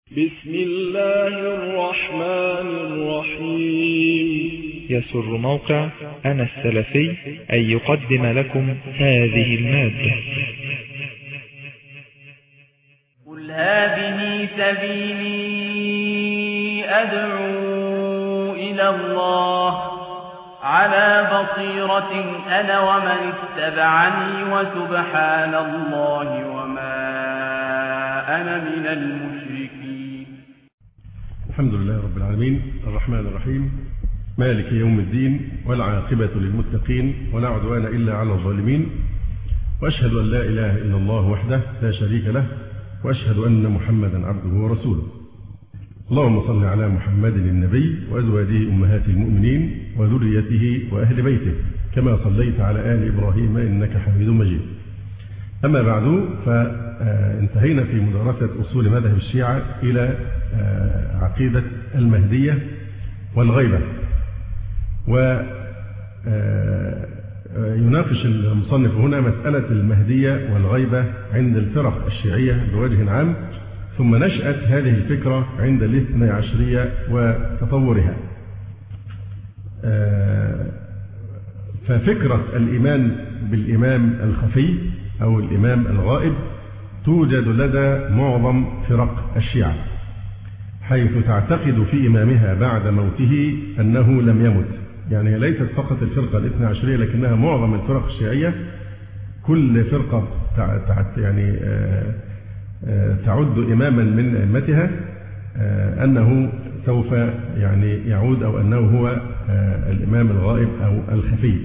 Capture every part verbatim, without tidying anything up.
بسم الله الرحمن الرحيم. يسر موقع أنا السلفي أن يقدم لكم هذه المادة. قل هذه سبيلي أدعو إلى الله على بصيرة أنا ومن اتبعني وسبحان الله وما أنا من المشركين. الحمد لله رب العالمين الرحمن الرحيم مالك يوم الدين والعاقبة للمتقين ولا عدوان إلا على الظالمين، وأشهد أن لا إله إلا الله وحده لا شريك له، وأشهد أن محمدا عبده ورسوله. اللهم صل على محمد النبي وأزواجه أمهات المؤمنين وذريته وأهل بيته كما صليت على آل إبراهيم إنك حميد مجيد. أما بعد، فانتهينا في مدرسة أصول مذهب الشيعة إلى عقيدة المهدية والغيبة، ويناقش المصنف هنا مسألة المهدية والغيبة عند الفرق الشيعية بوجه عام، ثم نشأت هذه الفكرة عند الاثنى عشرية وتطورها. ففكرة الإيمان بالإمام الخفي أو الإمام الغائب توجد لدى معظم فرق الشيعة، حيث تعتقد في إمامها بعد موته أنه لم يمت. يعني ليست فقط الفرقة الاثنى عشرية، لكنها معظم الفرق الشيعية. كل فرقة يعني تعد إماما من أئمتها أنه سوف يعني يعود، أو أنه هو الإمام الغائب أو الخفي.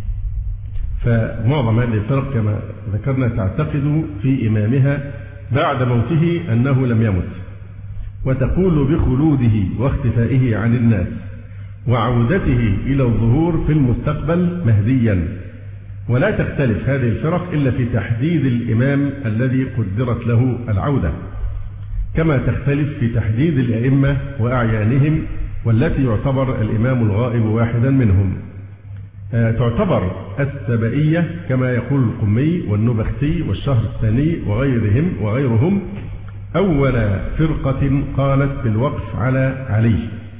فمعظم هذه الفرق كما ذكرنا تعتقد في إمامها بعد موته أنه لم يمت، وتقول بخلوده واختفائه عن الناس وعودته إلى الظهور في المستقبل مهديا. ولا تختلف هذه الفرق إلا في تحديد الإمام الذي قدرت له العودة، كما تختلف في تحديد الأئمة وأعيانهم، والتي يعتبر الإمام الغائب واحدا منهم. تعتبر السبائية كما يقول القمي والنبختي والشهر الثاني وغيرهم وغيرهم أول فرقة قالت بالوقف على علي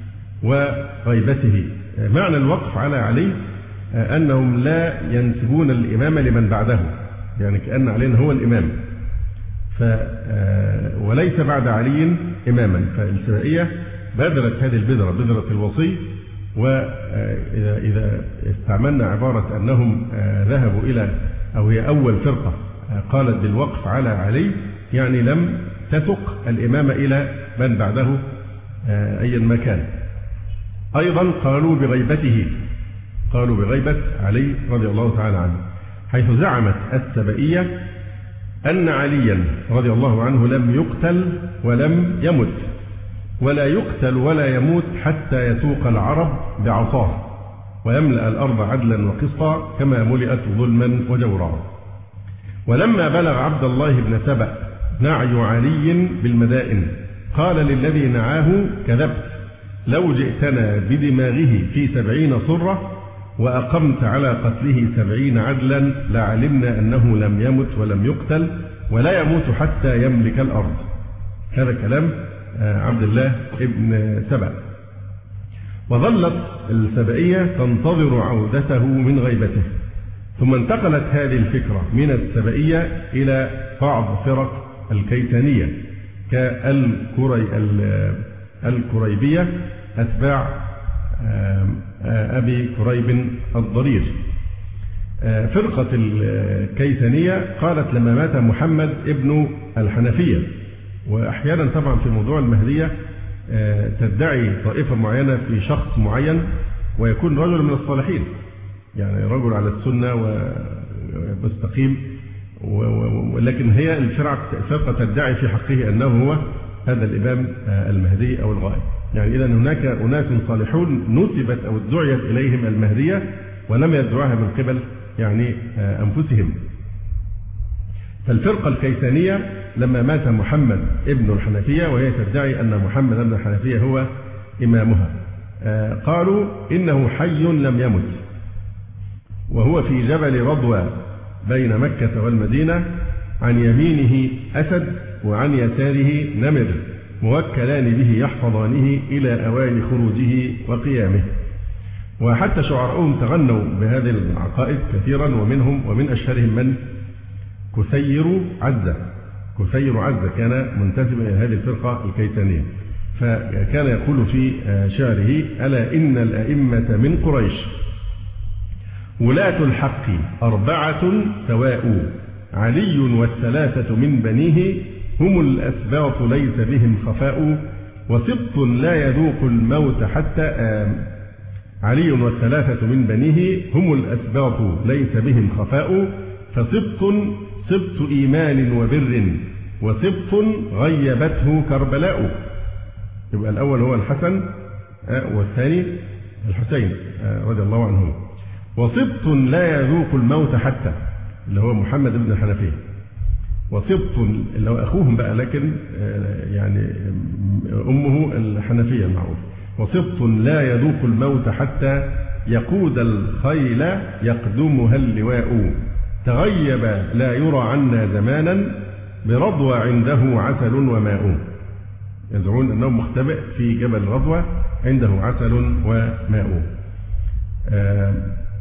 وغيبته. معنى الوقف على علي أنهم لا ينسبون الإمامة لمن بعده، يعني كأن علي هو الإمام ف وليس بعد علي إماما. فالسبائية بذلت هذه البذرة، بذرة الوصي. وإذا إذا استعملنا عبارة أنهم ذهبوا إلى، أو هي أول فرقة قالت بالوقف على علي، يعني لم تثق الإمامة إلى من بعده أيا ما كان. أيضا قالوا بغيبته، قالوا بغيبة علي رضي الله تعالى عنه، حيث زعمت السبائية أن عليا رضي الله عنه لم يقتل ولم يمت، ولا يقتل ولا يموت حتى يسوق العرب بعصاه ويملأ الأرض عدلا وقسطا كما ملئت ظلما وجورا. ولما بلغ عبد الله بن سبأ نعي علي بالمدائن قال للذي نعاه كذبت، لو جئتنا بدماغه في سبعين صرة وأقمت على قتله سبعين عدلا لعلمنا أنه لم يمت ولم يقتل ولا يموت حتى يملك الأرض. هذا كلام عبد الله ابن سبأ. وظلت السبائية تنتظر عودته من غيبته، ثم انتقلت هذه الفكرة من السبائية إلى بعض فرق الكيتانية كالكريبية أتباع أبي كريب الضرير. فرقة الكيتانية قالت لما مات محمد ابن الحنفية، وأحيانا طبعا في موضوع المهدية تدعي طائفة معينة في شخص معين ويكون رجل من الصالحين، يعني رجل على السنة ومستقيم، ولكن هي الفرقة تدعي في حقه أنه هو هذا الإمام المهدي أو الغائب. يعني إذا هناك أناس صالحون نسبت أو ادعيت إليهم المهدية ولم يدعوها من قبل يعني أنفسهم. فالفرقة الكيسانية لما مات محمد ابن الحنفية وهي تدعي أن محمد ابن الحنفية هو إمامها، قالوا إنه حي لم يمت، وهو في جبل رضوى بين مكة والمدينة، عن يمينه أسد وعن يساره نمر، موكلان به يحفظانه إلى أوان خروجه وقيامه. وحتى شعراءهم تغنوا بهذه العقائد كثيرا، ومنهم ومن أشهرهم من كثير عزة. كثير عزة كان منتسبا إلى هذه الفرقة الكيسانية، فكان يقول في شعره: ألا إن الأئمة من قريش ولاة الحق أربعة سواء، علي والثلاثة من بنيه هم الأسباط ليس بهم خفاء، وسبط لا يذوق الموت حتى آم. علي والثلاثة من بنيه هم الأسباط ليس بهم خفاء، فسبط سبط إيمان وبر، وسبط غيبته كربلاء. يبقى الأول هو الحسن والثاني الحسين رضي الله عنهم. وسبط لا يذوق الموت حتى، اللي هو محمد بن الحنفية. وسبط اللي هو أخوهم بقى، لكن يعني أمه الحنفية المعروف. وسبط لا يذوق الموت حتى يقود الخيل يقدمها اللواء، تغيب لا يرى عنا زمانا، برضوى عنده عسل وماء. يزعمون أنه مختبئ في جبل رضوى عنده عسل وماء. آه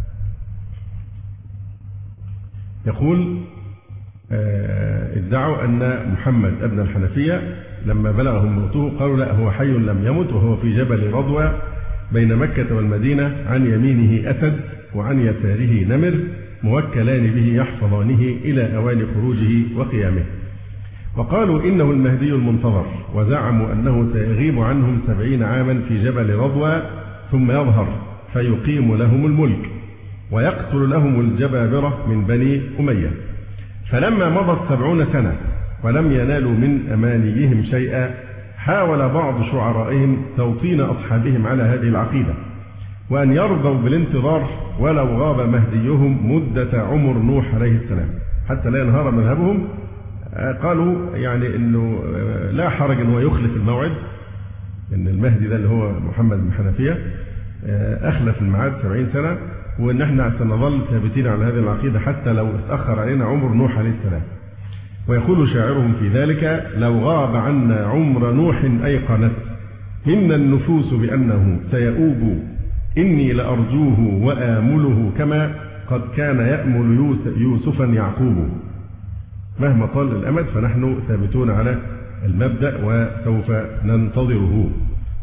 يقول آه ادعوا أن محمد ابن الحنفية لما بلغهم موته قالوا لا، هو حي لم يمت، وهو في جبل رضوى بين مكة والمدينة، عن يمينه أسد وعن يساره نمر، موكلان به يحفظانه إلى أوان خروجه وقيامه. وقالوا إنه المهدي المنتظر، وزعموا أنه سيغيب عنهم سبعين عاما في جبل رضوى ثم يظهر فيقيم لهم الملك، ويقتل لهم الجبابرة من بني أمية. فلما مضت سبعون سنة ولم ينالوا من أمانيهم شيئا، حاول بعض شعرائهم توطين أصحابهم على هذه العقيدة، وأن يرضوا بالانتظار ولو غاب مهديهم مدة عمر نوح عليه السلام حتى لا ينهار مذهبهم. قالوا يعني أنه لا حرج أنه يخلف الموعد، أن المهدي ده اللي هو محمد بن حنفية أخلف الميعاد سبعين سنة، وأن احنا سنظل ثابتين على هذه العقيدة حتى لو اتأخر علينا عمر نوح عليه السلام. ويقول شاعرهم في ذلك: لو غاب عنا عمر نوح أيقنت منا النفوس بأنه سيؤوب، إني لأرجوه وآمله كما قد كان يأمل يوسفا يعقوب. مهما طال الأمد فنحن ثابتون على المبدأ وسوف ننتظره.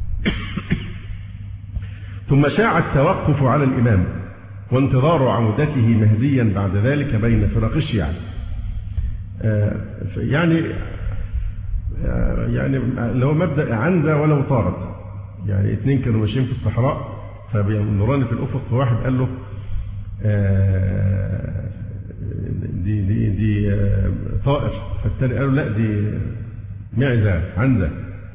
ثم شاع التوقف على الإمام وانتظار عودته مهديا بعد ذلك بين فرق الشيعة. يعني يعني اللي هو مبدأ عنزة ولو طارت، يعني اثنين كانوا ماشيين في الصحراء فبينظران في الأفق، فواحد قال له دي دي دي طائر، فالثاني قال له لا دي معزة عنزة،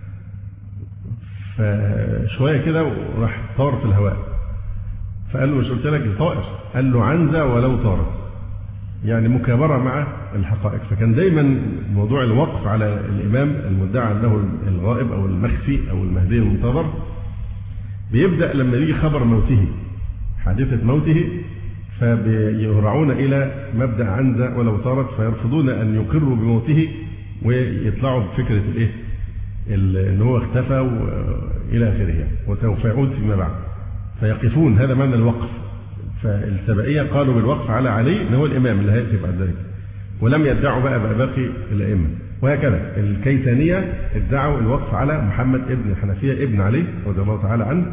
فشوية كده وراح طار في الهواء، فقال له مش قلت لك دي طائر؟ قال له عنزة ولو طارت، يعني مكابرة مع الحقائق. فكان دايما موضوع الوقف على الإمام المدعى أنه الغائب أو المخفي أو المهدي المنتظر بيبدأ لما يجي خبر موته، حادثة موته، فبيهرعون إلى مبدأ عنزة ولو طارت، فيرفضون أن يقروا بموته ويطلعوا بفكرة الإيه؟ إن هو اختفى وإلى آخره وسوف يعود فيما بعد، فيقفون. هذا معنى الوقف. فالسبائية قالوا بالوقف على علي ان هو الإمام اللي هيأتي بعد ذلك، ولم يدعوا بقى باقي الأئمة. وهكذا الكيسانية ادعوا الوقف على محمد ابن الحنفية ابن علي رضي الله تعالى عنه.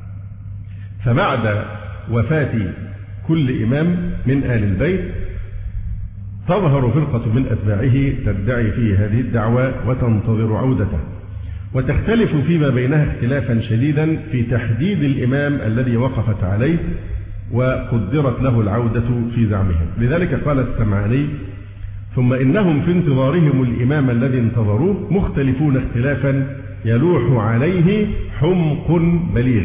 فبعد وفاة كل إمام من آل البيت تظهر فرقة من أتباعه تدعي فيه هذه الدعوة وتنتظر عودته، وتختلف فيما بينها اختلافا شديدا في تحديد الإمام الذي وقفت عليه وقدرت له العودة في زعمهم. لذلك قال السمعاني: ثم إنهم في انتظارهم الإمام الذي انتظروه مختلفون اختلافا يلوح عليه حمق بليغ.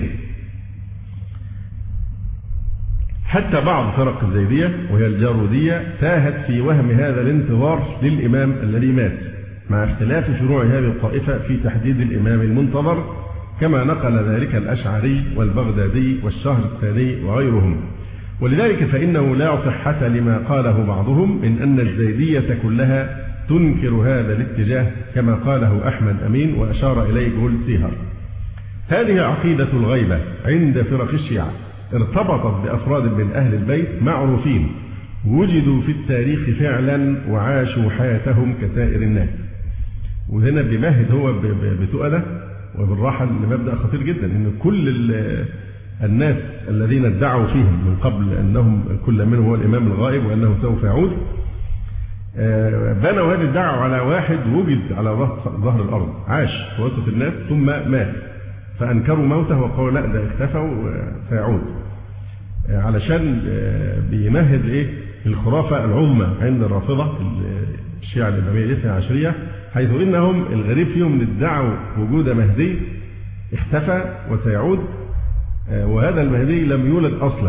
حتى بعض فرق الزيدية وهي الجارودية تاهت في وهم هذا الانتظار للإمام الذي مات، مع اختلاف فروع هذه الطائفة في تحديد الإمام المنتظر، كما نقل ذلك الأشعري والبغدادي والشهر الثاني وغيرهم. ولذلك فإنه لا صحة لما قاله بعضهم من أن الزيدية كلها تنكر هذا الاتجاه كما قاله أحمد أمين وأشار إليه جولد سيهر. هذه عقيدة الغيبة عند فرق الشيعة ارتبطت بأفراد من أهل البيت معروفين وجدوا في التاريخ فعلا وعاشوا حياتهم كسائر الناس. وهنا بيمهد هو بتؤدة وبالراحة لمبدأ خطير جدا، إن كل الناس الذين ادعوا فيهم من قبل أنهم كل منهم هو الإمام الغائب وأنه سوف يعود بنوا هذه الدعوة على واحد وجد على ظهر الأرض عاش في وسط الناس ثم مات، فأنكروا موته وقالوا لا ده اختفى وسيعود، علشان بيمهد إيه الخرافة العظمى عند الرافضة الشيعة الإمامية الاثنى عشرية، حيث إنهم الغريب فيهم ان ادعوا وجود مهدي اختفى وسيعود، وهذا المهدي لم يولد أصلا.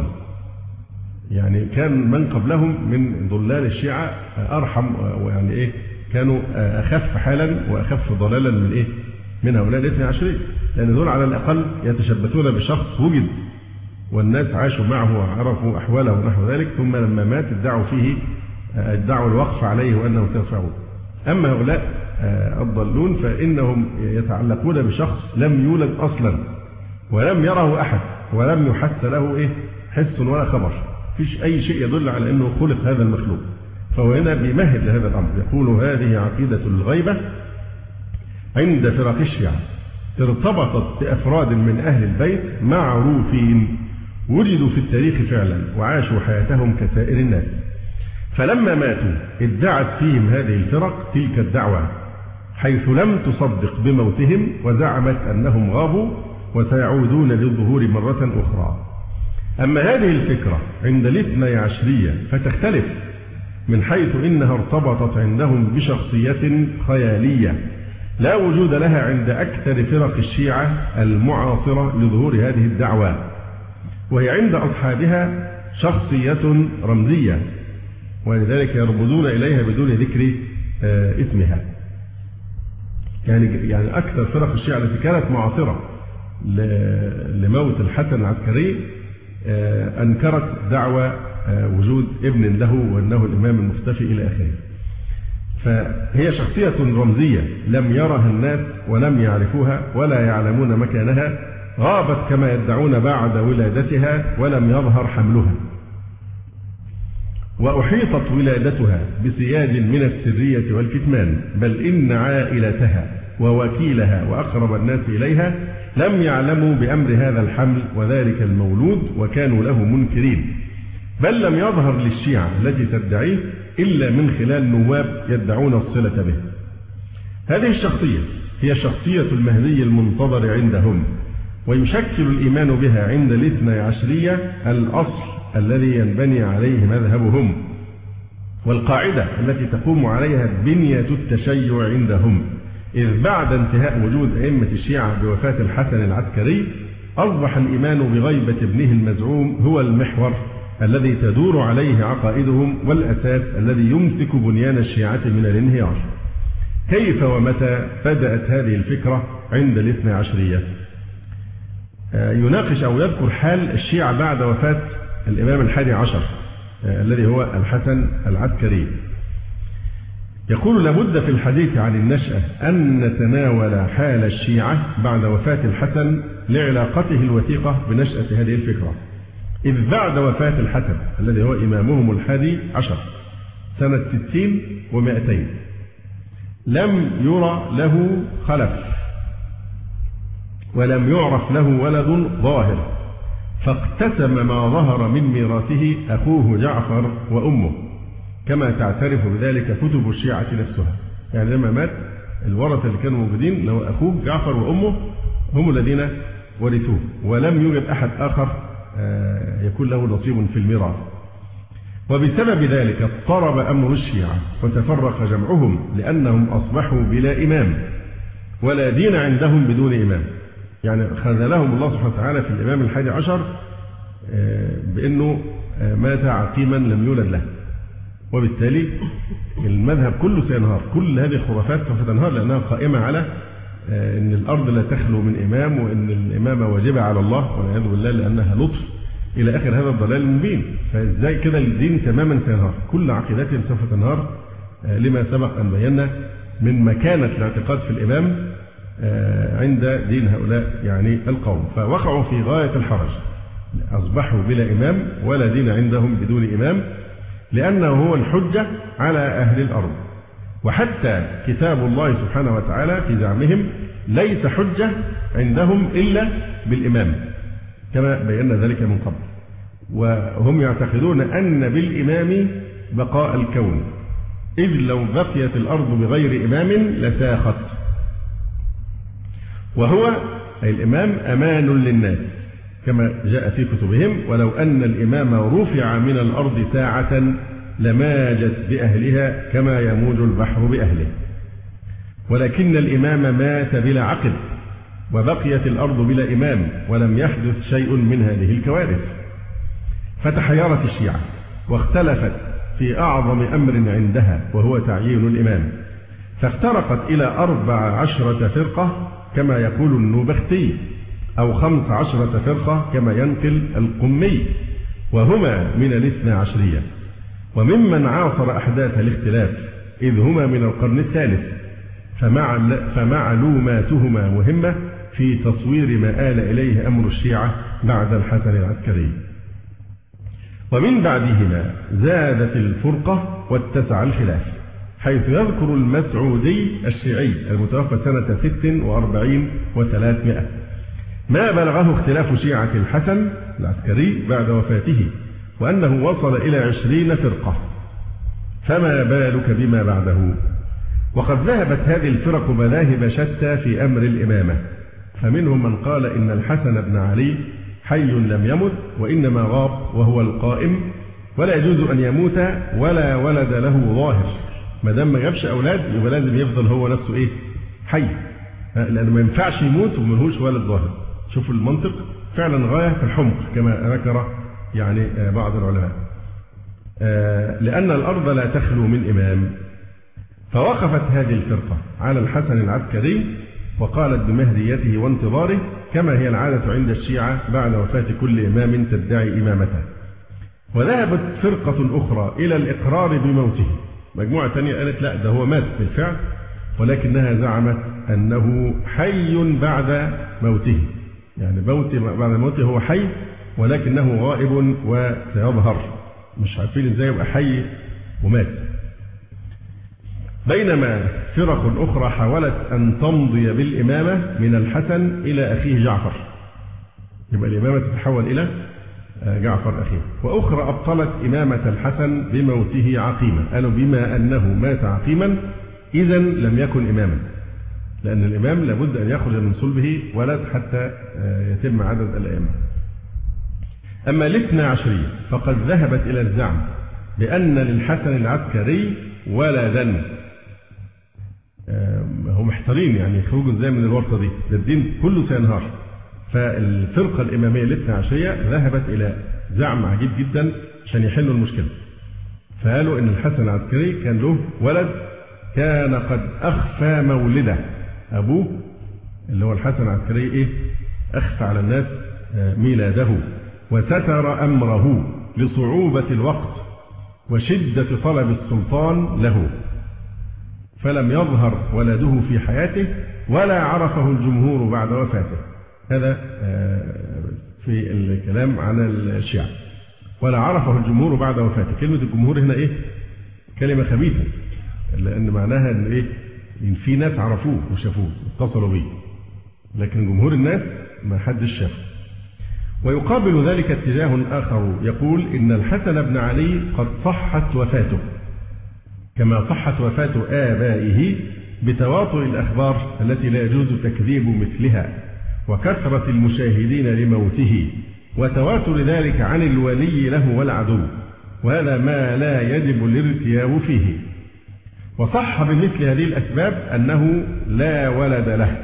يعني كان من قبلهم من ضلال الشيعة أرحم، ويعني إيه كانوا أخف حالا وأخف ضلالا من إيه من هؤلاء الاثنى عشرية، لأن دول على الأقل يتشبثون بشخص وجد والناس عاشوا معه وعرفوا أحواله ونحو ذلك، ثم لما مات ادعوا فيه ادعوا الوقف عليه وأنه سوف يعود. أما هؤلاء الضالون فإنهم يتعلقون بشخص لم يولد أصلا ولم يره أحد ولم يحس له إيه حس ولا خبر، فيش أي شيء يدل على أنه خلق هذا المخلوق. فهو هنا بيمهد لهذا الأمر، يقول هذه عقيدة الغيبة عند فرق الشيعة ارتبطت بأفراد من أهل البيت معروفين وجدوا في التاريخ فعلا وعاشوا حياتهم كسائر الناس، فلما ماتوا ادعت فيهم هذه الفرق تلك الدعوة حيث لم تصدق بموتهم وزعمت أنهم غابوا وسيعودون للظهور مرة أخرى. أما هذه الفكرة عند الاثنى عشرية فتختلف من حيث إنها ارتبطت عندهم بشخصية خيالية لا وجود لها عند أكثر فرق الشيعة المعاصرة لظهور هذه الدعوة، وهي عند أصحابها شخصية رمزية ولذلك يرمزون إليها بدون ذكر اسمها. يعني يعني أكثر فرق الشيعة التي كانت معاصرة لموت الحسن العسكري أنكرت دعوى وجود ابن له وأنه الإمام المختفي إلى آخره. فهي شخصية رمزية لم يرها الناس ولم يعرفوها ولا يعلمون مكانها، غابت كما يدعون بعد ولادتها ولم يظهر حملها، وأحيطت ولادتها بسياج من السرية والكتمان، بل إن عائلتها ووكيلها وأقرب الناس إليها لم يعلموا بأمر هذا الحمل وذلك المولود وكانوا له منكرين، بل لم يظهر للشيعة التي تدعيه إلا من خلال نواب يدعون الصلة به. هذه الشخصية هي شخصية المهدي المنتظر عندهم، ويشكل الإيمان بها عند الاثنى عشرية الأصل الذي ينبني عليه مذهبهم والقاعدة التي تقوم عليها بنية التشيع عندهم، إذ بعد انتهاء وجود أئمة الشيعة بوفاة الحسن العسكري أصبح الإيمان بغيبة ابنه المزعوم هو المحور الذي تدور عليه عقائدهم والأساس الذي يمسك بنيان الشيعة من الانهيار. كيف ومتى بدأت هذه الفكرة عند الاثنى عشرية؟ يناقش أو يذكر حال الشيعة بعد وفاة الإمام الحادي عشر الذي هو الحسن العسكري. يقول لابد في الحديث عن النشأة أن نتناول حال الشيعة بعد وفاة الحسن لعلاقته الوثيقة بنشأة هذه الفكرة، إذ بعد وفاة الحسن الذي هو إمامهم الحادي عشر سنة ستين ومائتين لم يرى له خلف ولم يعرف له ولد ظاهر، فاقتسم ما ظهر من ميراثه أخوه جعفر وأمه، كما تعترف بذلك كتب الشيعة نفسها. يعني لما مات الورثة اللي كانوا موجودين لو أخوه جعفر وأمه هم الذين ورثوه، ولم يوجد أحد آخر يكون له نصيب في الميراث. وبسبب ذلك اضطرب أمر الشيعة وتفرق جمعهم، لأنهم أصبحوا بلا إمام ولا دين عندهم بدون إمام. يعني خذلهم الله سبحانه وتعالى في الإمام الحادي عشر بأنه مات عقيما لم يولد له، وبالتالي المذهب كله سينهار. كل هذه الخرافات سوف تنهار لأنها قائمة على أن الأرض لا تخلو من إمام، وأن الإمامة واجبة على الله والعياذ بالله لأنها لطف إلى آخر هذا الضلال المبين. فإزاي كده الدين تماما سينهار، كل عقيدتهم سوف تنهار لما سبق أن بينا من مكانة الاعتقاد في الإمام عند دين هؤلاء يعني القوم، فوقعوا في غاية الحرج، أصبحوا بلا إمام ولا دين عندهم بدون إمام، لأنه هو الحجة على أهل الأرض. وحتى كتاب الله سبحانه وتعالى في زعمهم ليس حجة عندهم إلا بالإمام كما بينا ذلك من قبل، وهم يعتقدون أن بالإمام بقاء الكون، إذ لو بقيت الأرض بغير إمام لساخت، وهو أي الإمام أمان للناس كما جاء في كتبهم: ولو أن الإمام رفع من الأرض ساعة لماجت بأهلها كما يموج البحر بأهله، ولكن الإمام مات بلا عقب، وبقيت الأرض بلا إمام ولم يحدث شيء من هذه الكوارث. فتحيرت الشيعة واختلفت في أعظم أمر عندها وهو تعيين الإمام، فافترقت إلى أربع عشرة فرقة كما يقول النوبختي، أو خمس عشرة فرقة كما ينقل القمي، وهما من الاثنى عشرية، وممن عاصر أحداث الاختلاف إذ هما من القرن الثالث، فمعلوماتهما مهمة في تصوير ما آل إليه أمر الشيعة بعد الحسن العسكري. ومن بعدهما زادت الفرقة واتسع الخلاف، حيث يذكر المسعودي الشيعي المتوفى سنة ست وأربعين وثلاثمائة ما بلغه اختلاف شيعة الحسن العسكري بعد وفاته، وأنه وصل إلى عشرين فرقة، فما بالك بما بعده. وقد ذهبت هذه الفرق مذاهب شتى في أمر الإمامة، فمنهم من قال إن الحسن بن علي حي لم يمت وإنما غاب وهو القائم، ولا يجوز أن يموت ولا ولد له ظاهر، ما دام ما جابش أولاد يبقى لازم يفضل هو نفسه إيه؟ حي، لأنه ما ينفعش يموت وملهوش ولد ظاهر. شوفوا المنطق فعلا غاية في الحمق كما ذكر يعني بعض العلماء، لأن الأرض لا تخلو من إمام. فوقفت هذه الفرقة على الحسن العسكري وقالت بمهديته وانتظاره، كما هي العادة عند الشيعة بعد وفاة كل إمام تدعي إمامته. وذهبت فرقة أخرى إلى الإقرار بموته، مجموعة ثانية قالت لا ده هو مات بالفعل، ولكنها زعمت أنه حي بعد موته، يعني بعد موته هو حي ولكنه غائب وسيظهر، مش عارفين ازاي يبقى حي ومات. بينما فرق أخرى حاولت أن تمضي بالإمامة من الحسن إلى أخيه جعفر، يبقى الإمامة تتحول إلى جعفر أخيه. وأخرى أبطلت إمامة الحسن بموته عقيما، قالوا بما أنه مات عقيما إذن لم يكن إماما، لأن الإمام لابد أن يخرج من صلبه ولد حتى يتم عدد الأئمة. أما الاثنى عشرية فقد ذهبت إلى الزعم بأن للحسن العسكري ولدا. هم محتارين يعني يخرجوا ازاي من الورطة دي، ده الدين كله سينهار. فالفرقة الإمامية الاثنى عشرية ذهبت إلى زعم عجيب جدا عشان يحلوا المشكلة، فقالوا إن الحسن العسكري كان له ولد كان قد أخفى مولده، أبوه اللي هو الحسن العسكري إيه أخفى على الناس ميلاده، وستر أمره لصعوبة الوقت وشدة طلب السلطان له، فلم يظهر ولده في حياته ولا عرفه الجمهور بعد وفاته. هذا في الكلام عن الشيعة، ولا عرفه الجمهور بعد وفاته. كلمة الجمهور هنا إيه؟ كلمة خبيثة، لأن معناها إن إيه؟ إن في ناس عرفوه وشافوه اتصلوا به، لكن جمهور الناس ما حدش شافه. ويقابل ذلك اتجاه آخر يقول إن الحسن بن علي قد صحت وفاته كما صحت وفاة آبائه بتواطؤ الأخبار التي لا يجوز تكذيب مثلها، وكثرة المشاهدين لموته، وتواتر ذلك عن الولي له والعدو، وهذا ما لا يجب الارتياب فيه. وصح بمثل هذه الأسباب أنه لا ولد له.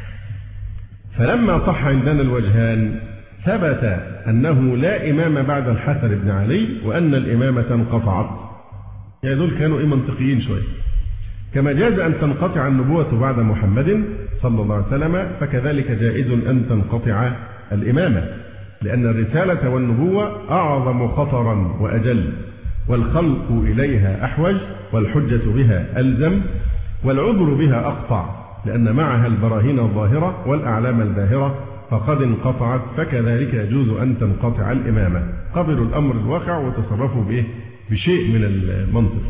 فلما صح عندنا الوجهان ثبت أنه لا إمام بعد الحسن بن علي وأن الإمامة انقطعت. يعني دول كانوا إيه منطقيين شوية. كما جاز أن تنقطع النبوة بعد محمد صلى الله عليه وسلم فكذلك جائز أن تنقطع الإمامة، لأن الرسالة والنبوة أعظم خطرا وأجل، والخلق إليها أحوج، والحجة بها ألزم، والعذر بها أقطع، لأن معها البراهين الظاهرة والأعلام الباهرة فقد انقطعت، فكذلك يجوز أن تنقطع الإمامة. قبلوا الأمر الواقع وتصرفوا به بشيء من المنطق.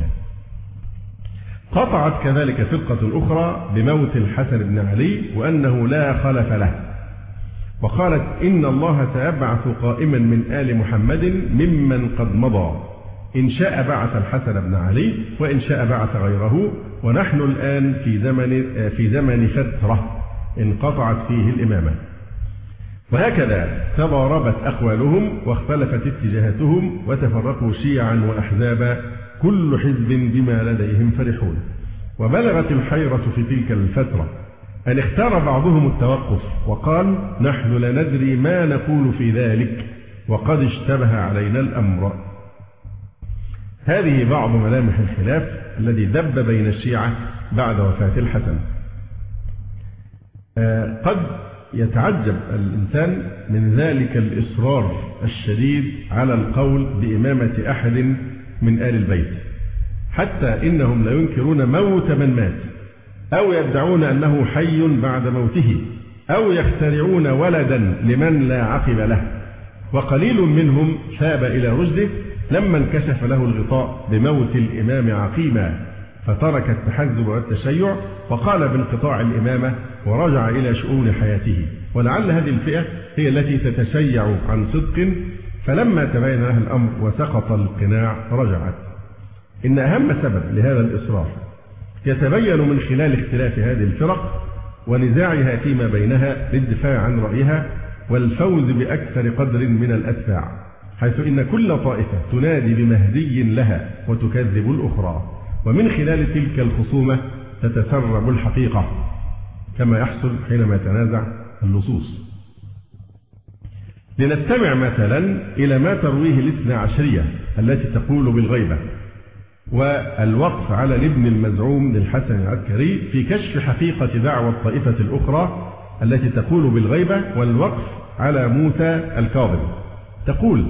قطعت كذلك فرقة أخرى بموت الحسن بن علي وأنه لا خلف له، وقالت إن الله سيبعث قائما من آل محمد ممن قد مضى، إن شاء بعث الحسن بن علي وإن شاء بعث غيره، ونحن الآن في زمن في زمن فترة انقطعت فيه الإمامة. وهكذا تضاربت أقوالهم واختلفت اتجاهاتهم وتفرقوا شيعا وأحزابا، كل حزب بما لديهم فرحون. وبلغت الحيرة في تلك الفترة أن اختار بعضهم التوقف وقال نحن لا ندري ما نقول في ذلك وقد اشتبه علينا الأمر. هذه بعض ملامح الخلاف الذي دب بين الشيعة بعد وفاة الحسن. آه قد يتعجب الإنسان من ذلك الإصرار الشديد على القول بإمامة أحد من آل البيت، حتى إنهم لا ينكرون موت من مات، أو يدعون أنه حي بعد موته، أو يخترعون ولدا لمن لا عقب له. وقليل منهم ثاب إلى رشده لما انكشف له الغطاء بموت الإمام عقيما، فترك التحزب والتشيع وقال بانقطاع الإمامة ورجع إلى شؤون حياته. ولعل هذه الفئة هي التي تتشيع عن صدق، فلما تبين لها الأمر وسقط القناع رجعت. إن أهم سبب لهذا الإصرار يتبين من خلال اختلاف هذه الفرق ونزاعها فيما بينها للدفاع عن رأيها والفوز بأكثر قدر من الأتباع، حيث إن كل طائفة تنادي بمهدي لها وتكذب الأخرى، ومن خلال تلك الخصومة تتسرب الحقيقة كما يحصل حينما يتنازع اللصوص. لنستمع مثلا إلى ما ترويه الاثنى عشرية التي تقول بالغيبة، والوقف على الابن المزعوم للحسن العسكري في كشف حقيقة دعوى الطائفة الأخرى التي تقول بالغيبة، والوقف على موسى الكاظم. تقول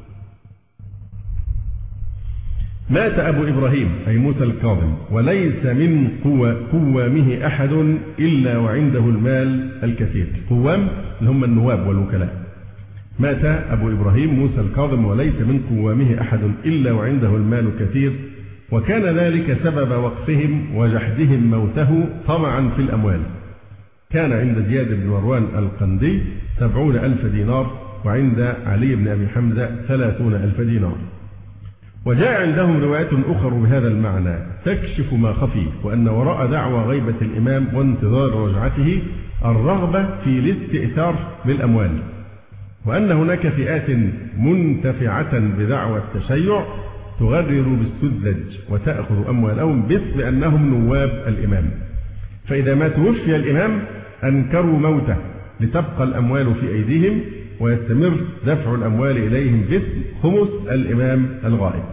مات أبو إبراهيم أي موسى الكاظم وليس من قوامه أحد إلا وعنده المال الكثير. قوام اللي هم النواب والوكلاء. مات أبو إبراهيم موسى الكاظم وليس من قوامه أحد إلا وعنده المال الكثير، وكان ذلك سبب وقفهم وجحدهم موته طمعا في الأموال. كان عند زياد بن مروان القندي سبعون ألف دينار، وعند علي بن أبي حمزة ثلاثون ألف دينار. وجاء عندهم روايات أخرى بهذا المعنى تكشف ما خفي، وأن وراء دعوى غيبة الإمام وانتظار رجعته الرغبة في الاستئثار بالأموال، وأن هناك فئات منتفعة بدعوى التشيع تغرر بالسذج وتأخذ أموالهم باسم أنهم نواب الإمام، فإذا ما توفي الإمام أنكروا موته لتبقى الأموال في أيديهم ويستمر دفع الأموال إليهم باسم خمس الإمام الغائب.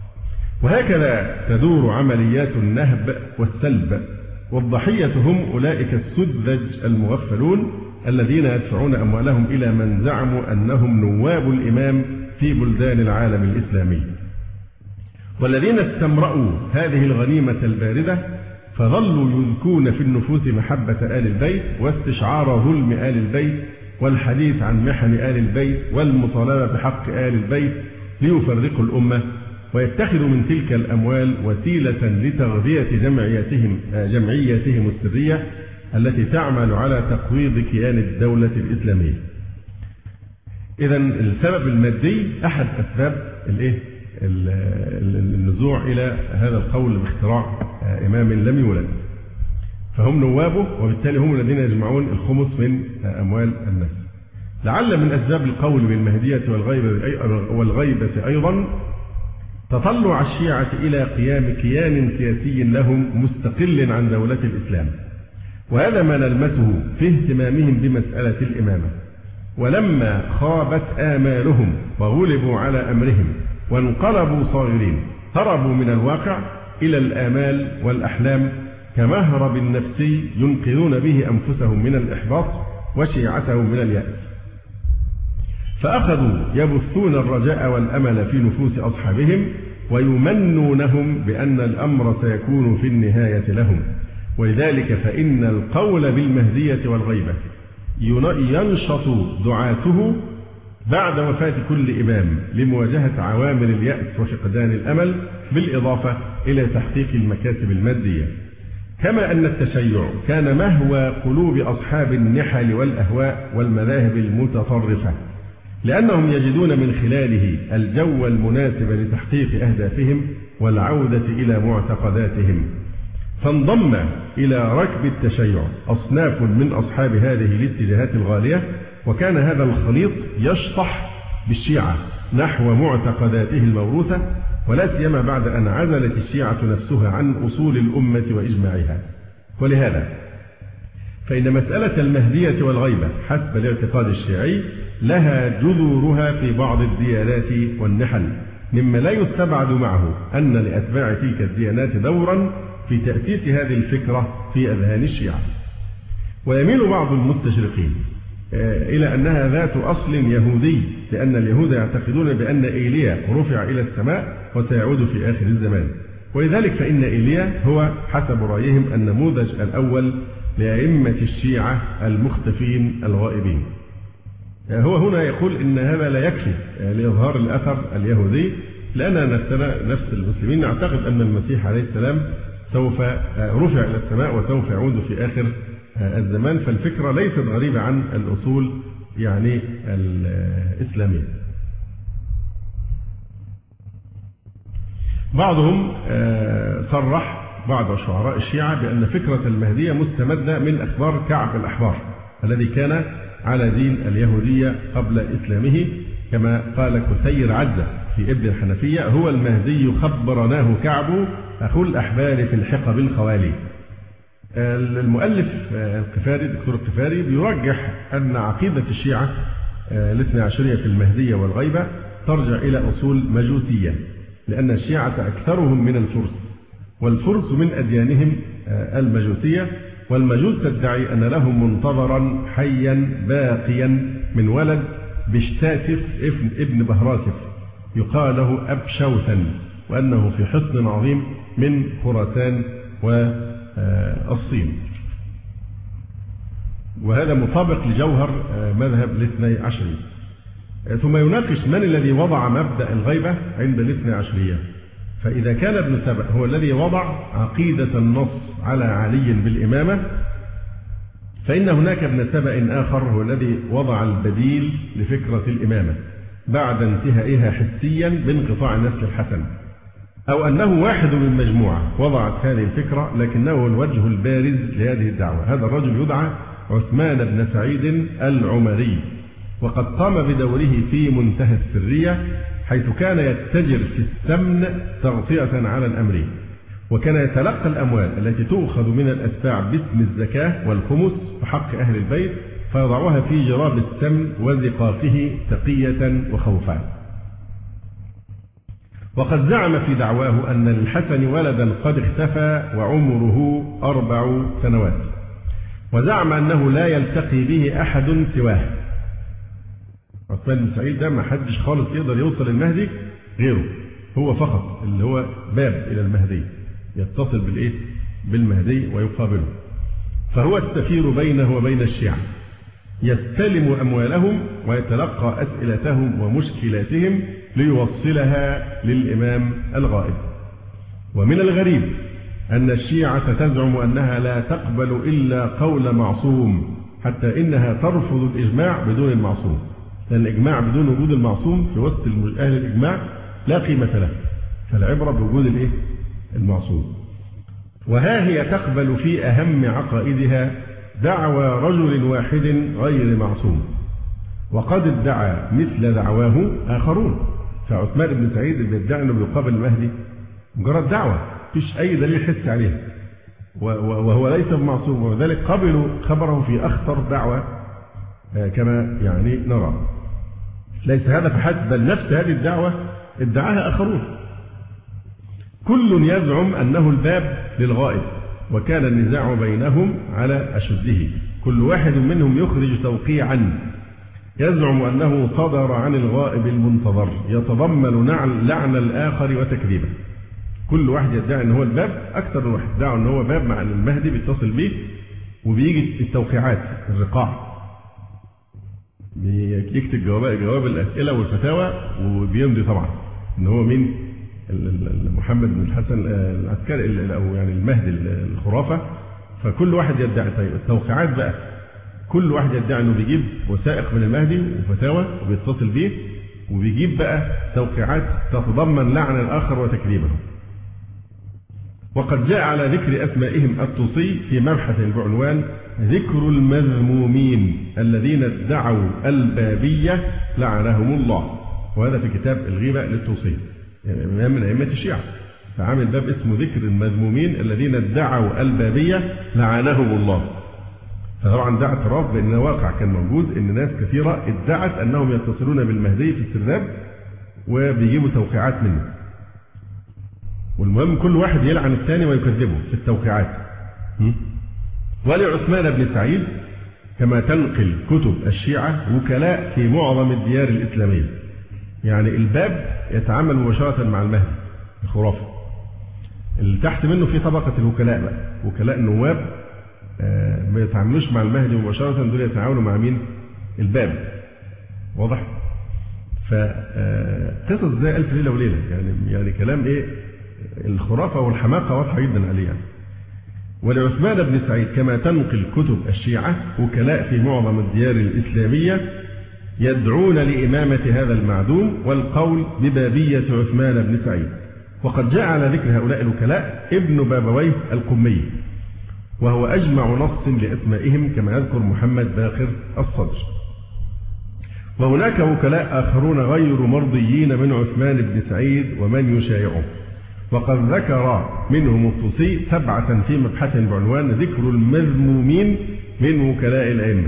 وهكذا تدور عمليات النهب والسلب، والضحية هم أولئك السذج المغفلون الذين يدفعون أموالهم إلى من زعموا أنهم نواب الإمام في بلدان العالم الإسلامي، والذين استمرأوا هذه الغنيمة الباردة فظلوا يلقون في النفوس محبة آل البيت واستشعار ظلم آل البيت والحديث عن محن آل البيت والمطالبة بحق آل البيت ليفرقوا الأمة، ويتخذوا من تلك الأموال وسيلة لتغذية جمعيتهم جمعيتهم السرية التي تعمل على تقويض كيان الدولة الإسلامية. إذا السبب المادي أحد أسباب الإيه؟ النزوع إلى هذا القول باختراع إمام لم يولد، فهم نوابه وبالتالي هم الذين يجمعون الخمس من أموال الناس. لعل من أسباب القول بالمهدية والغيبة, والغيبة أيضا تطلع الشيعة إلى قيام كيان سياسي لهم مستقل عن دولة الإسلام، وهذا ما نلمسه في اهتمامهم بمسألة الإمامة. ولما خابت آمالهم وغلبوا على أمرهم وانقلبوا صاغرين هربوا من الواقع إلى الآمال والأحلام كمهرب نفسي ينقذون به أنفسهم من الإحباط وشيعتهم من اليأس، فأخذوا يبثون الرجاء والأمل في نفوس أصحابهم ويمنونهم بأن الأمر سيكون في النهاية لهم. ولذلك فإن القول بالمهدية والغيبة ينشط دعاته بعد وفاة كل إمام لمواجهة عوامل اليأس وفقدان الأمل، بالإضافة إلى تحقيق المكاسب المادية. كما أن التشيع كان مهوى قلوب أصحاب النحل والأهواء والمذاهب المتطرفة، لأنهم يجدون من خلاله الجو المناسب لتحقيق أهدافهم والعودة إلى معتقداتهم. فانضم إلى ركب التشيع أصناف من أصحاب هذه الاتجاهات الغالية، وكان هذا الخليط يشطح بالشيعة نحو معتقداته الموروثة، ولا سيما بعد أن عزلت الشيعة نفسها عن أصول الأمة وإجماعها. ولهذا فإن مسألة المهدية والغيبة حسب الاعتقاد الشيعي لها جذورها في بعض الديانات والنحل، مما لا يستبعد معه أن لأتباع تلك الديانات دورا في تأسيس هذه الفكرة في أذهان الشيعة. ويميل بعض المستشرقين إلى أنها ذات أصل يهودي، لأن اليهود يعتقدون بأن إيليا رفع إلى السماء وسيعود في آخر الزمان، ولذلك فإن إيليا هو حسب رأيهم النموذج الأول لأئمة الشيعة المختفين الغائبين. هو هنا يقول إن هذا لا يكفي لإظهار الأثر اليهودي، لأن نفسنا نفس المسلمين نعتقد أن المسيح عليه السلام سوف رفع إلى السماء وسوف يعود في آخر الزمان، فالفكرة ليست غريبة عن الأصول يعني الإسلامية. بعضهم صرح بعض شعراء الشيعة بأن فكرة المهدية مستمدة من أخبار كعب الأحبار الذي كان على دين اليهودية قبل إسلامه، كما قال كثير عزة في ابن الحنفية: هو المهدي خبرناه كعب أخو الأحبار في الحقب الخوالي. المؤلف القفاري دكتور القفاري بيرجح أن عقيدة الشيعة الاثنى عشرية في المهدية والغيبة ترجع إلى أصول مجوسية، لأن الشيعة أكثرهم من الفرس، والفرس من أديانهم المجوسية، والمجوس تدعي أن لهم منتظرا حيا باقيا من ولد بشتاتف ابن بهراتف يقال له أبشوثا، وأنه في حصن عظيم من خراسان والصين. وهذا مطابق لجوهر مذهب الاثني عشرية. ثم يناقش من الذي وضع مبدأ الغيبة عند الاثني عشرية. فإذا كان ابن سبأ هو الذي وضع عقيدة النص على علي بالإمامة، فإن هناك ابن سبأ آخر هو الذي وضع البديل لفكرة الإمامة بعد انتهائها حسيا بانقطاع النسل الحسن، أو أنه واحد من مجموعة وضعت هذه الفكرة لكنه الوجه البارز لهذه الدعوة. هذا الرجل يدعى عثمان بن سعيد العمري، وقد قام بدوره في منتهى السرية، حيث كان يتجر في السمن تغطية على الأمر، وكان يتلقى الأموال التي تؤخذ من الأتباع باسم الزكاة والخمس وحق أهل البيت فيضعها في جراب السمن وزقاقه تقية وخوفا. وقد زعم في دعواه أن للحسن ولدا قد اختفى وعمره أربع سنوات، وزعم أنه لا يلتقي به أحد سواه. عثمان بن سعيد ده ما حدش خالص يقدر يوصل المهدي غيره، هو فقط اللي هو باب إلى المهدي يتصل بالإيه؟ بالمهدي ويقابله. فهو السفير بينه وبين الشيعة، يستلم أموالهم ويتلقى أسئلتهم ومشكلاتهم ليوصلها للإمام الغائب. ومن الغريب أن الشيعة تزعم أنها لا تقبل إلا قول معصوم، حتى إنها ترفض الإجماع بدون المعصوم، لأن الإجماع بدون وجود المعصوم في وسط أهل الإجماع لا قيمة له، فالعبرة بوجود الإيه؟ المعصوم. وها هي تقبل في أهم عقائدها دعوى رجل واحد غير معصوم، وقد ادعى مثل دعواه آخرون. فعثمان بن سعيد اللي بيدعي أنه بيقابل المهدي مجرد دعوة، مفيش أي دليل يحس عليها، وهو ليس بمعصوم، وذلك قبلوا خبره في أخطر دعوة كما يعني نرى. ليس هذا فحسب، بل نفس هذه الدعوة ادعاها آخرون. كل يزعم أنه الباب للغائب، وكان النزاع بينهم على أشده، كل واحد منهم يخرج توقيعا يزعم أنه صدر عن الغائب المنتظر يتضمن لعن الآخر وتكذيبه. كل واحد يدعي أن هو الباب، أكثر من واحد يدعي أن هو باب مع المهدي بيتصل به وبيجي التوقيعات الرقاع، يكتب جواب جواب الأسئلة والفتاوى وبيمضي طبعا أن هو مين محمد بن الحسن العسكري أو يعني المهدي الخرافة. فكل واحد يدعي. طيب التوقيعات بقى كل واحد يدعي أنه بيجيب وثائق من المهدي وفتاوى وبيتصل به وبيجيب بقى توقيعات تتضمن لعن الآخر وتكذيبه. وقد جاء على ذكر أسمائهم الطوسي في مبحث بعنوان ذكر المذمومين الذين ادعوا البابية لعنهم الله، وهذا في كتاب الغيبة للطوسي يعني إمام من أئمة الشيعة، فعامل باب اسمه ذكر المذمومين الذين ادعوا البابية لعنهم الله. فطبعا ده اعتراف بأن واقع كان موجود، أن ناس كثيرة ادعت أنهم يتصلون بالمهدي في السرداب وبيجيبوا توقيعات منه. والمهم كل واحد يلعن الثاني ويكذبه في التوقيعات. ولعثمان بن سعيد كما تنقل كتب الشيعة وكلاء في معظم الديار الإسلامية، يعني الباب يتعامل مباشرة مع المهدي الخرافي. اللي تحت منه في طبقة الوكلاء بقى، وكلاء النواب ما يتعاملوش مع المهدي مباشرة، دول يتعاملوا مع مين؟ الباب. واضح؟ فقصص زي ألف ليلة وليلة يعني يعني كلام إيه؟ الخرافة والحماقة واضحة جدا عليه يعني. ولعثمان بن سعيد كما تنقل كتب الشيعة وكلاء في معظم الديار الإسلامية يدعون لإمامة هذا المعدوم والقول ببابية عثمان بن سعيد. وقد جاء على ذكر هؤلاء الوكلاء ابن بابويه القمي، وهو أجمع نص لأسمائهم كما يذكر محمد باقر الصدر. وهناك وكلاء آخرون غير مرضيين من عثمان بن سعيد ومن يشايعه، وقد ذكر منهم الطوسي سبعة في مبحث بعنوان ذكر المذمومين من وكلاء الأئمة.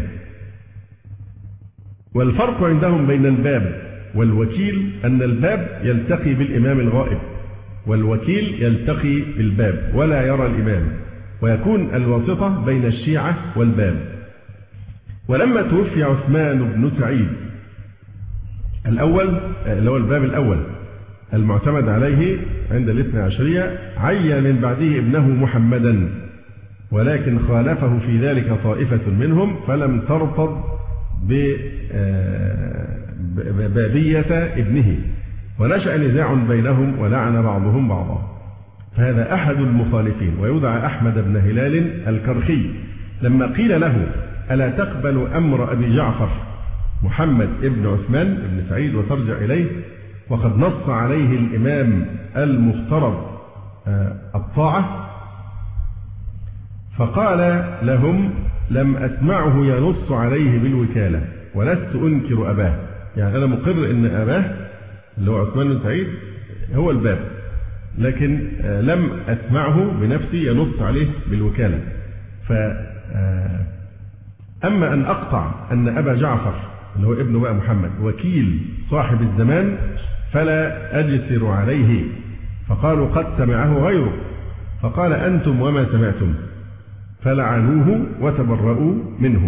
والفرق عندهم بين الباب والوكيل أن الباب يلتقي بالإمام الغائب، والوكيل يلتقي بالباب ولا يرى الإمام، ويكون الواسطة بين الشيعة والباب. ولما توفي عثمان بن سعيد الأول اللي هو الباب الأول المعتمد عليه عند الاثنى عشرية، عين من بعده ابنه محمدا، ولكن خالفه في ذلك طائفة منهم فلم ترتض ببابية ابنه، ونشأ نزاع بينهم ولعن بعضهم بعضا. فهذا أحد المخالفين. ويدعى أحمد بن هلال الكرخي لما قيل له ألا تقبل أمر أبي جعفر محمد ابن عثمان بن سعيد وترجع إليه وقد نص عليه الإمام المفترض الطاعة، فقال لهم لم أسمعه ينص عليه بالوكالة ولست أنكر أباه، يعني أنا مقر أن أباه اللي هو عثمان بن سعيد هو الباب، لكن لم أسمعه بنفسي ينص عليه بالوكالة. فأما أن أقطع أن أبا جعفر اللي هو ابن بقى محمد وكيل صاحب الزمان فلا أجسر عليه، فقالوا قد سمعه غيره، فقال أنتم وما سمعتم، فلعنوه وتبرؤوا منه.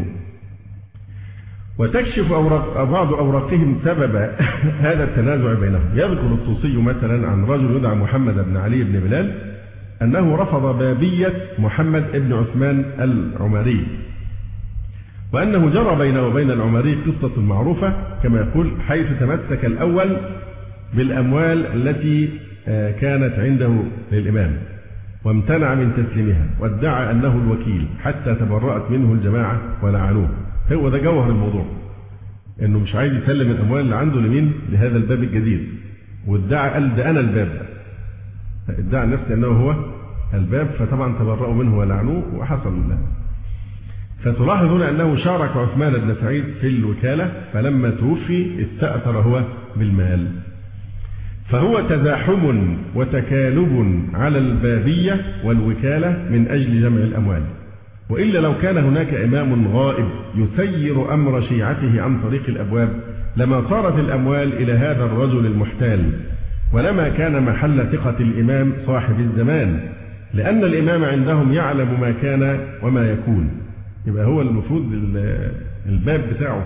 وتكشف أوراق بعض أوراقهم سبب هذا التنازع بينهم. يذكر الطوسي مثلا عن رجل يدعى محمد بن علي بن بلال أنه رفض بابية محمد بن عثمان العمري، وأنه جرى بينه وبين العمري قصة معروفة كما يقول، حيث تمسك الأول بالأموال التي كانت عنده للإمام وامتنع من تسليمها وادعى أنه الوكيل حتى تبرأت منه الجماعة ولعنوه. هو ده جوهر الموضوع، انه مش عايز يسلم الاموال اللي عنده لمين؟ لهذا الباب الجديد، وادعى قال ده انا الباب، ادعى نفسه انه هو الباب، فطبعا تبرأوا منه ولعنوه وحصل له. فتلاحظون انه شارك عثمان بن سعيد في الوكالة، فلما توفي استأثر هو بالمال. فهو تزاحم وتكالب على البابية والوكالة من أجل جمع الأموال، وإلا لو كان هناك إمام غائب يسير أمر شيعته عن طريق الأبواب لما صارت الأموال إلى هذا الرجل المحتال، ولما كان محل ثقة الإمام صاحب الزمان، لأن الإمام عندهم يعلم ما كان وما يكون. يبقى هو المفروض الباب بتاعه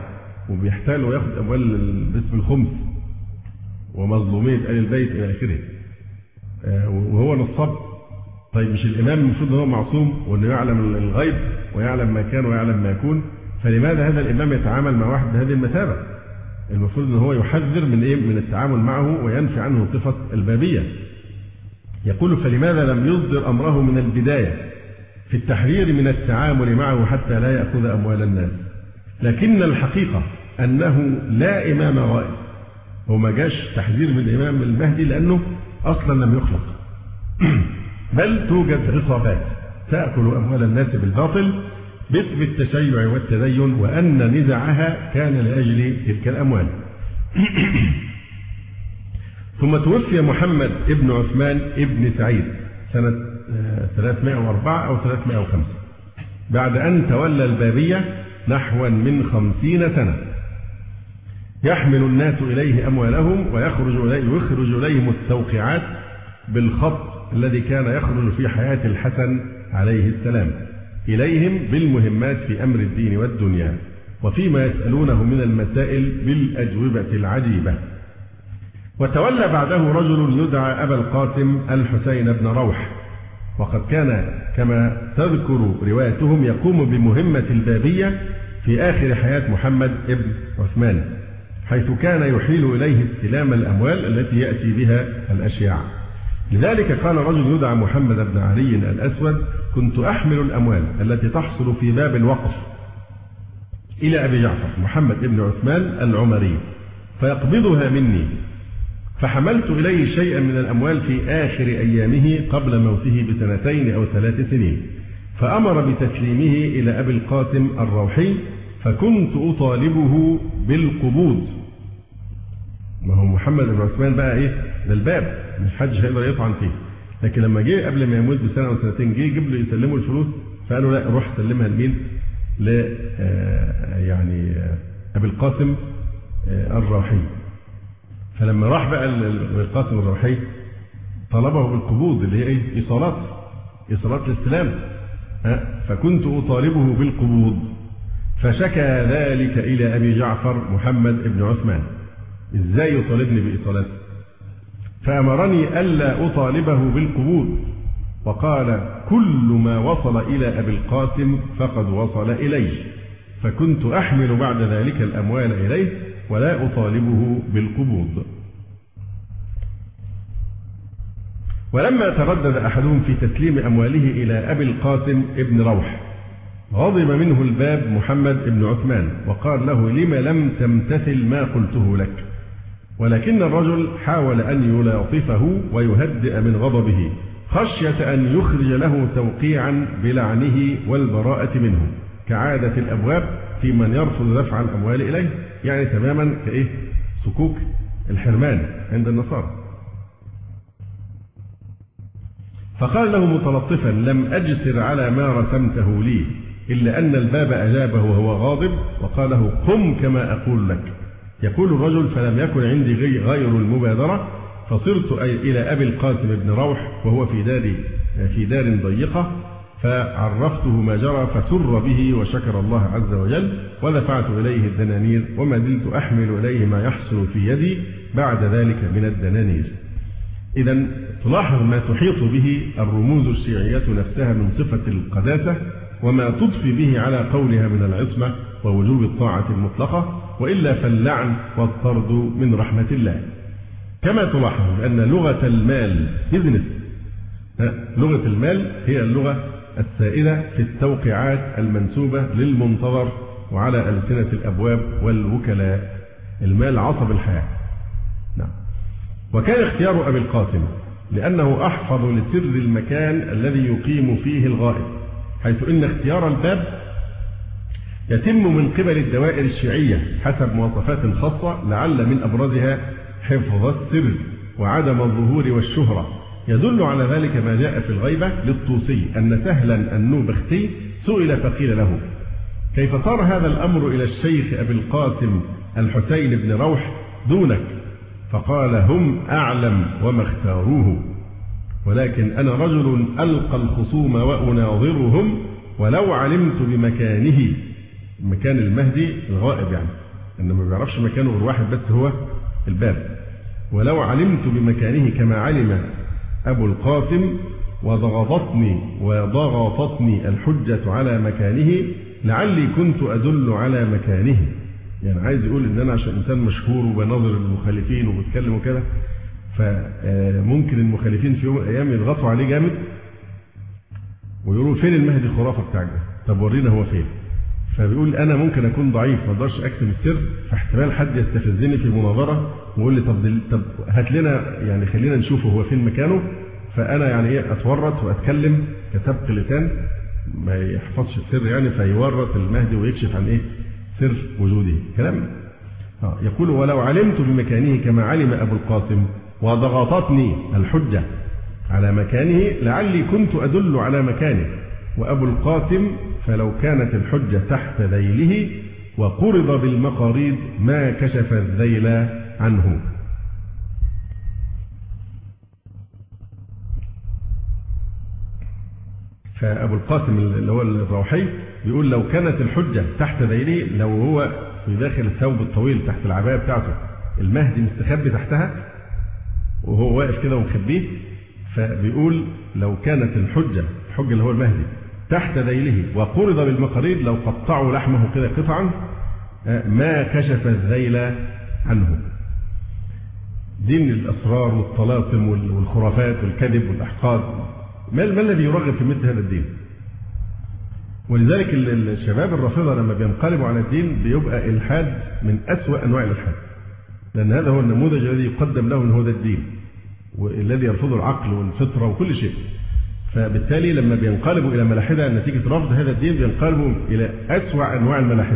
وبيحتال وياخد أموال باسم الخمس ومظلومية آل البيت إلى آخره وهو نصاب. طيب مش الإمام المفروض أنه معصوم وأنه يعلم الغيب ويعلم ما كان ويعلم ما يكون؟ فلماذا هذا الإمام يتعامل مع واحد بهذه المثابة؟ المفروض أنه هو يحذر من إيه؟ من التعامل معه وينفي عنه صفة البابية. يقول فلماذا لم يصدر أمره من البداية في التحذير من التعامل معه حتى لا يأخذ أموال الناس؟ لكن الحقيقة أنه لا إمام غائب، هو ما جاش تحذير من الإمام المهدي لأنه أصلا لم يخلق بل توجد عصابات تأكل أموال الناس بالباطل باسم التشيع والتدين، وأن نزاعها كان لأجل تلك الأموال. ثم توفي محمد ابن عثمان ابن سعيد سنة ثلاثمائة وأربعة أو ثلاثمائة وخمسة بعد أن تولى البابية نحو من خمسين سنة، يحمل الناس إليه أموالهم ويخرج إليه ويخرج إليهم التوقيعات بالخط الذي كان يخرج في حياة الحسن عليه السلام إليهم بالمهمات في أمر الدين والدنيا، وفيما يسألونه من المسائل بالأجوبة العجيبة. وتولى بعده رجل يدعى أبا القاسم الحسين بن روح، وقد كان كما تذكر روايتهم يقوم بمهمة البابية في آخر حياة محمد ابن عثمان، حيث كان يحيل إليه استلام الأموال التي يأتي بها الأشياع. لذلك قال رجل يدعى محمد بن علي الأسود: كنت أحمل الأموال التي تحصل في باب الوقف إلى أبي جعفر محمد بن عثمان العمري فيقبضها مني، فحملت إليه شيئا من الأموال في آخر أيامه قبل موته بسنتين أو ثلاث سنين، فأمر بتسليمه إلى أبي القاسم الروحي، فكنت أطالبه بالقبوض. ما هو محمد بن عثمان بقى إيه؟ ده الباب مش حدش هيقدر يطعن فيه، لكن لما جه قبل ما يموت بسنة أو سنتين جه يجيب له يسلمه الفلوس، فقالوا لا روح سلمها لمين؟ ل يعني أبي القاسم الروحي. فلما راح بقى أبي القاسم الروحي طلبه بالقبوض اللي هي إيه؟ إيصالات إيصالات الاستلام، فكنت أطالبه بالقبوض، فشكى ذلك إلى أبي جعفر محمد بن عثمان: إزاي يطالبني بإيصالات؟ فأمرني ألا أطالبه بالقبوض، وقال: كل ما وصل إلى أبي القاسم فقد وصل إليه، فكنت أحمل بعد ذلك الأموال إليه ولا أطالبه بالقبوض. ولما تردد أحدهم في تسليم أمواله إلى أبي القاسم ابن روح غضب منه الباب محمد بن عثمان وقال له: لم لم تمتثل ما قلته لك؟ ولكن الرجل حاول أن يلاطفه ويهدئ من غضبه خشية أن يخرج له توقيعا بلعنه والبراءة منه، كعادة الأبواب في من يرفض دفع الأموال إليه، يعني تماما كإيه؟ صكوك الحرمان عند النصارى. فقال له متلطفا: لم أجسر على ما رسمته لي، إلا أن الباب أجابه وهو غاضب وقال له: قم كما أقول لك. يقول الرجل: فلم يكن عندي غير المبادرة، فصرت إلى أبي القاسم بن روح وهو في دار في دار ضيقة، فعرفته ما جرى فسر به وشكر الله عز وجل، ودفعت إليه الدنانير، وما زلت أحمل إليه ما يحصل في يدي بعد ذلك من الدنانير. إذا تلاحظ ما تحيط به الرموز الشيعية نفسها من صفة القداسة، وما تضفي به على قولها من العصمة ووجوب الطاعة المطلقة، وإلا فاللعن والطرد من رحمة الله. كما تلاحظ أن لغة المال بزنس، لغة المال هي اللغة السائدة في التوقيعات المنسوبة للمنتظر وعلى ألسنة الأبواب والوكلاء. المال عصب الحياة. نعم. وكان اختيار أبي القاسم لأنه أحفظ لسر المكان الذي يقيم فيه الغائب، حيث إن اختيار الباب يتم من قبل الدوائر الشيعية حسب مواصفات خاصة، لعل من أبرزها حفظ السر وعدم الظهور والشهرة. يدل على ذلك ما جاء في الغيبة للطوسي أن سهلا النوبختي سئل فقيل له: كيف صار هذا الأمر إلى الشيخ أبي القاسم الحسين بن روح دونك؟ فقال: هم أعلم وما اختاروه، ولكن أنا رجل ألقى الخصوم وأناظرهم، ولو علمت بمكانه، مكان المهدي الغائب يعني، إنه ما بيعرفش مكانه غير واحد بس هو الباب. ولو علمت بمكانه كما علم أبو القاسم وضغطتني وضغطتني الحجة على مكانه لعلي كنت أدل على مكانه. يعني عايز يقول إن أنا عشان إنسان مشهور وبناظر المخالفين وبتكلم وكده، فممكن المخالفين في يوم من الأيام يضغطوا عليه جامد ويقولوا فين المهدي الخرافة بتاعك ده؟ طب ورينا هو فين. فبيقول أنا ممكن أكون ضعيف ما أقدرش أكتم السر، فاحتمال حد يستفزني في مناظرة ويقول لي طب طب هات لنا يعني خلينا نشوفه هو فين مكانه، فأنا يعني إيه أتورط وأتكلم كسبق لسان ما يحفظش السر يعني، فيورط المهدي ويكشف عن إيه سر وجوده. كلام آه يقول ولو علمت بمكانه كما علم أبو القاسم وضغطتني الحجة على مكانه لعلي كنت أدل على مكانه، وأبو القاسم فلو كانت الحجة تحت ذيله وقرض بالمقاريض ما كشف الذيل عنه. فأبو القاسم اللي هو الروحي بيقول لو كانت الحجة تحت ذيله، لو هو في داخل الثوب الطويل تحت العباية بتاعته المهدي مستخبي تحتها وهو واقف كده ومخبيه، فبيقول لو كانت الحجة الحجة اللي هو المهدي تحت ذيله وقرض بالمقاريض لو قطعوا لحمه كده قطعا ما كشف الذيل عنه. دين الأسرار والطلاطم والخرافات والكذب والأحقاد، ما الذي يرغب في مثل هذا الدين؟ ولذلك الشباب الرافضة لما بينقلبوا على الدين بيبقى إلحاد من أسوأ أنواع الإلحاد، لأن هذا هو النموذج الذي يقدم له من هو ده الدين والذي يرفضه العقل والفطرة وكل شيء. فبالتالي لما بينقلبوا إلى ملاحدة نتيجة رفض هذا الدين بينقلبوا إلى أسوأ أنواع الملاحدة.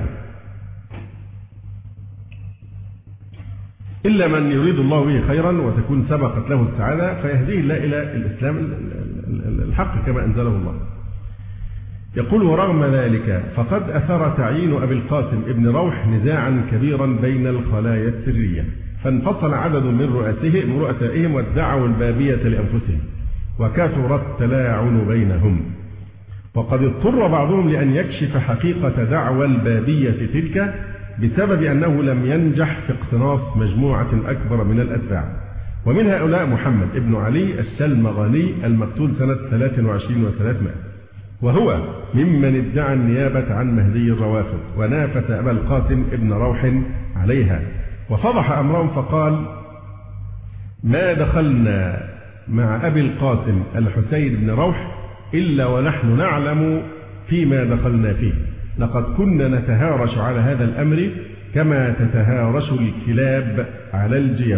إلا من يريد الله به خيرا وتكون سبقت له السعادة فيهديه الله إلى الإسلام الحق كما أنزله الله. يقول ورغم ذلك فقد أثر تعيين أبي القاسم ابن روح نزاعا كبيرا بين الخلايا السرية، فانفصل عدد من رؤسائهم رؤسائهم وادعوا البابية لأنفسهم وكثر التلاعن بينهم، وقد اضطر بعضهم لأن يكشف حقيقة دعوى البابية تلك بسبب أنه لم ينجح في اقتناص مجموعة أكبر من الأتباع، ومن هؤلاء محمد ابن علي الشلمغاني المقتول سنة ثلاث وعشرين وثلاثمائة، وهو ممن ادعى النيابة عن مهدي الروافض ونافس أبا القاسم ابن روح عليها، وفضح أمرهم فقال ما دخلنا مع أبي القاسم الحسين بن روح إلا ونحن نعلم فيما دخلنا فيه، لقد كنا نتهارش على هذا الأمر كما تتهارش الكلاب على الجيف.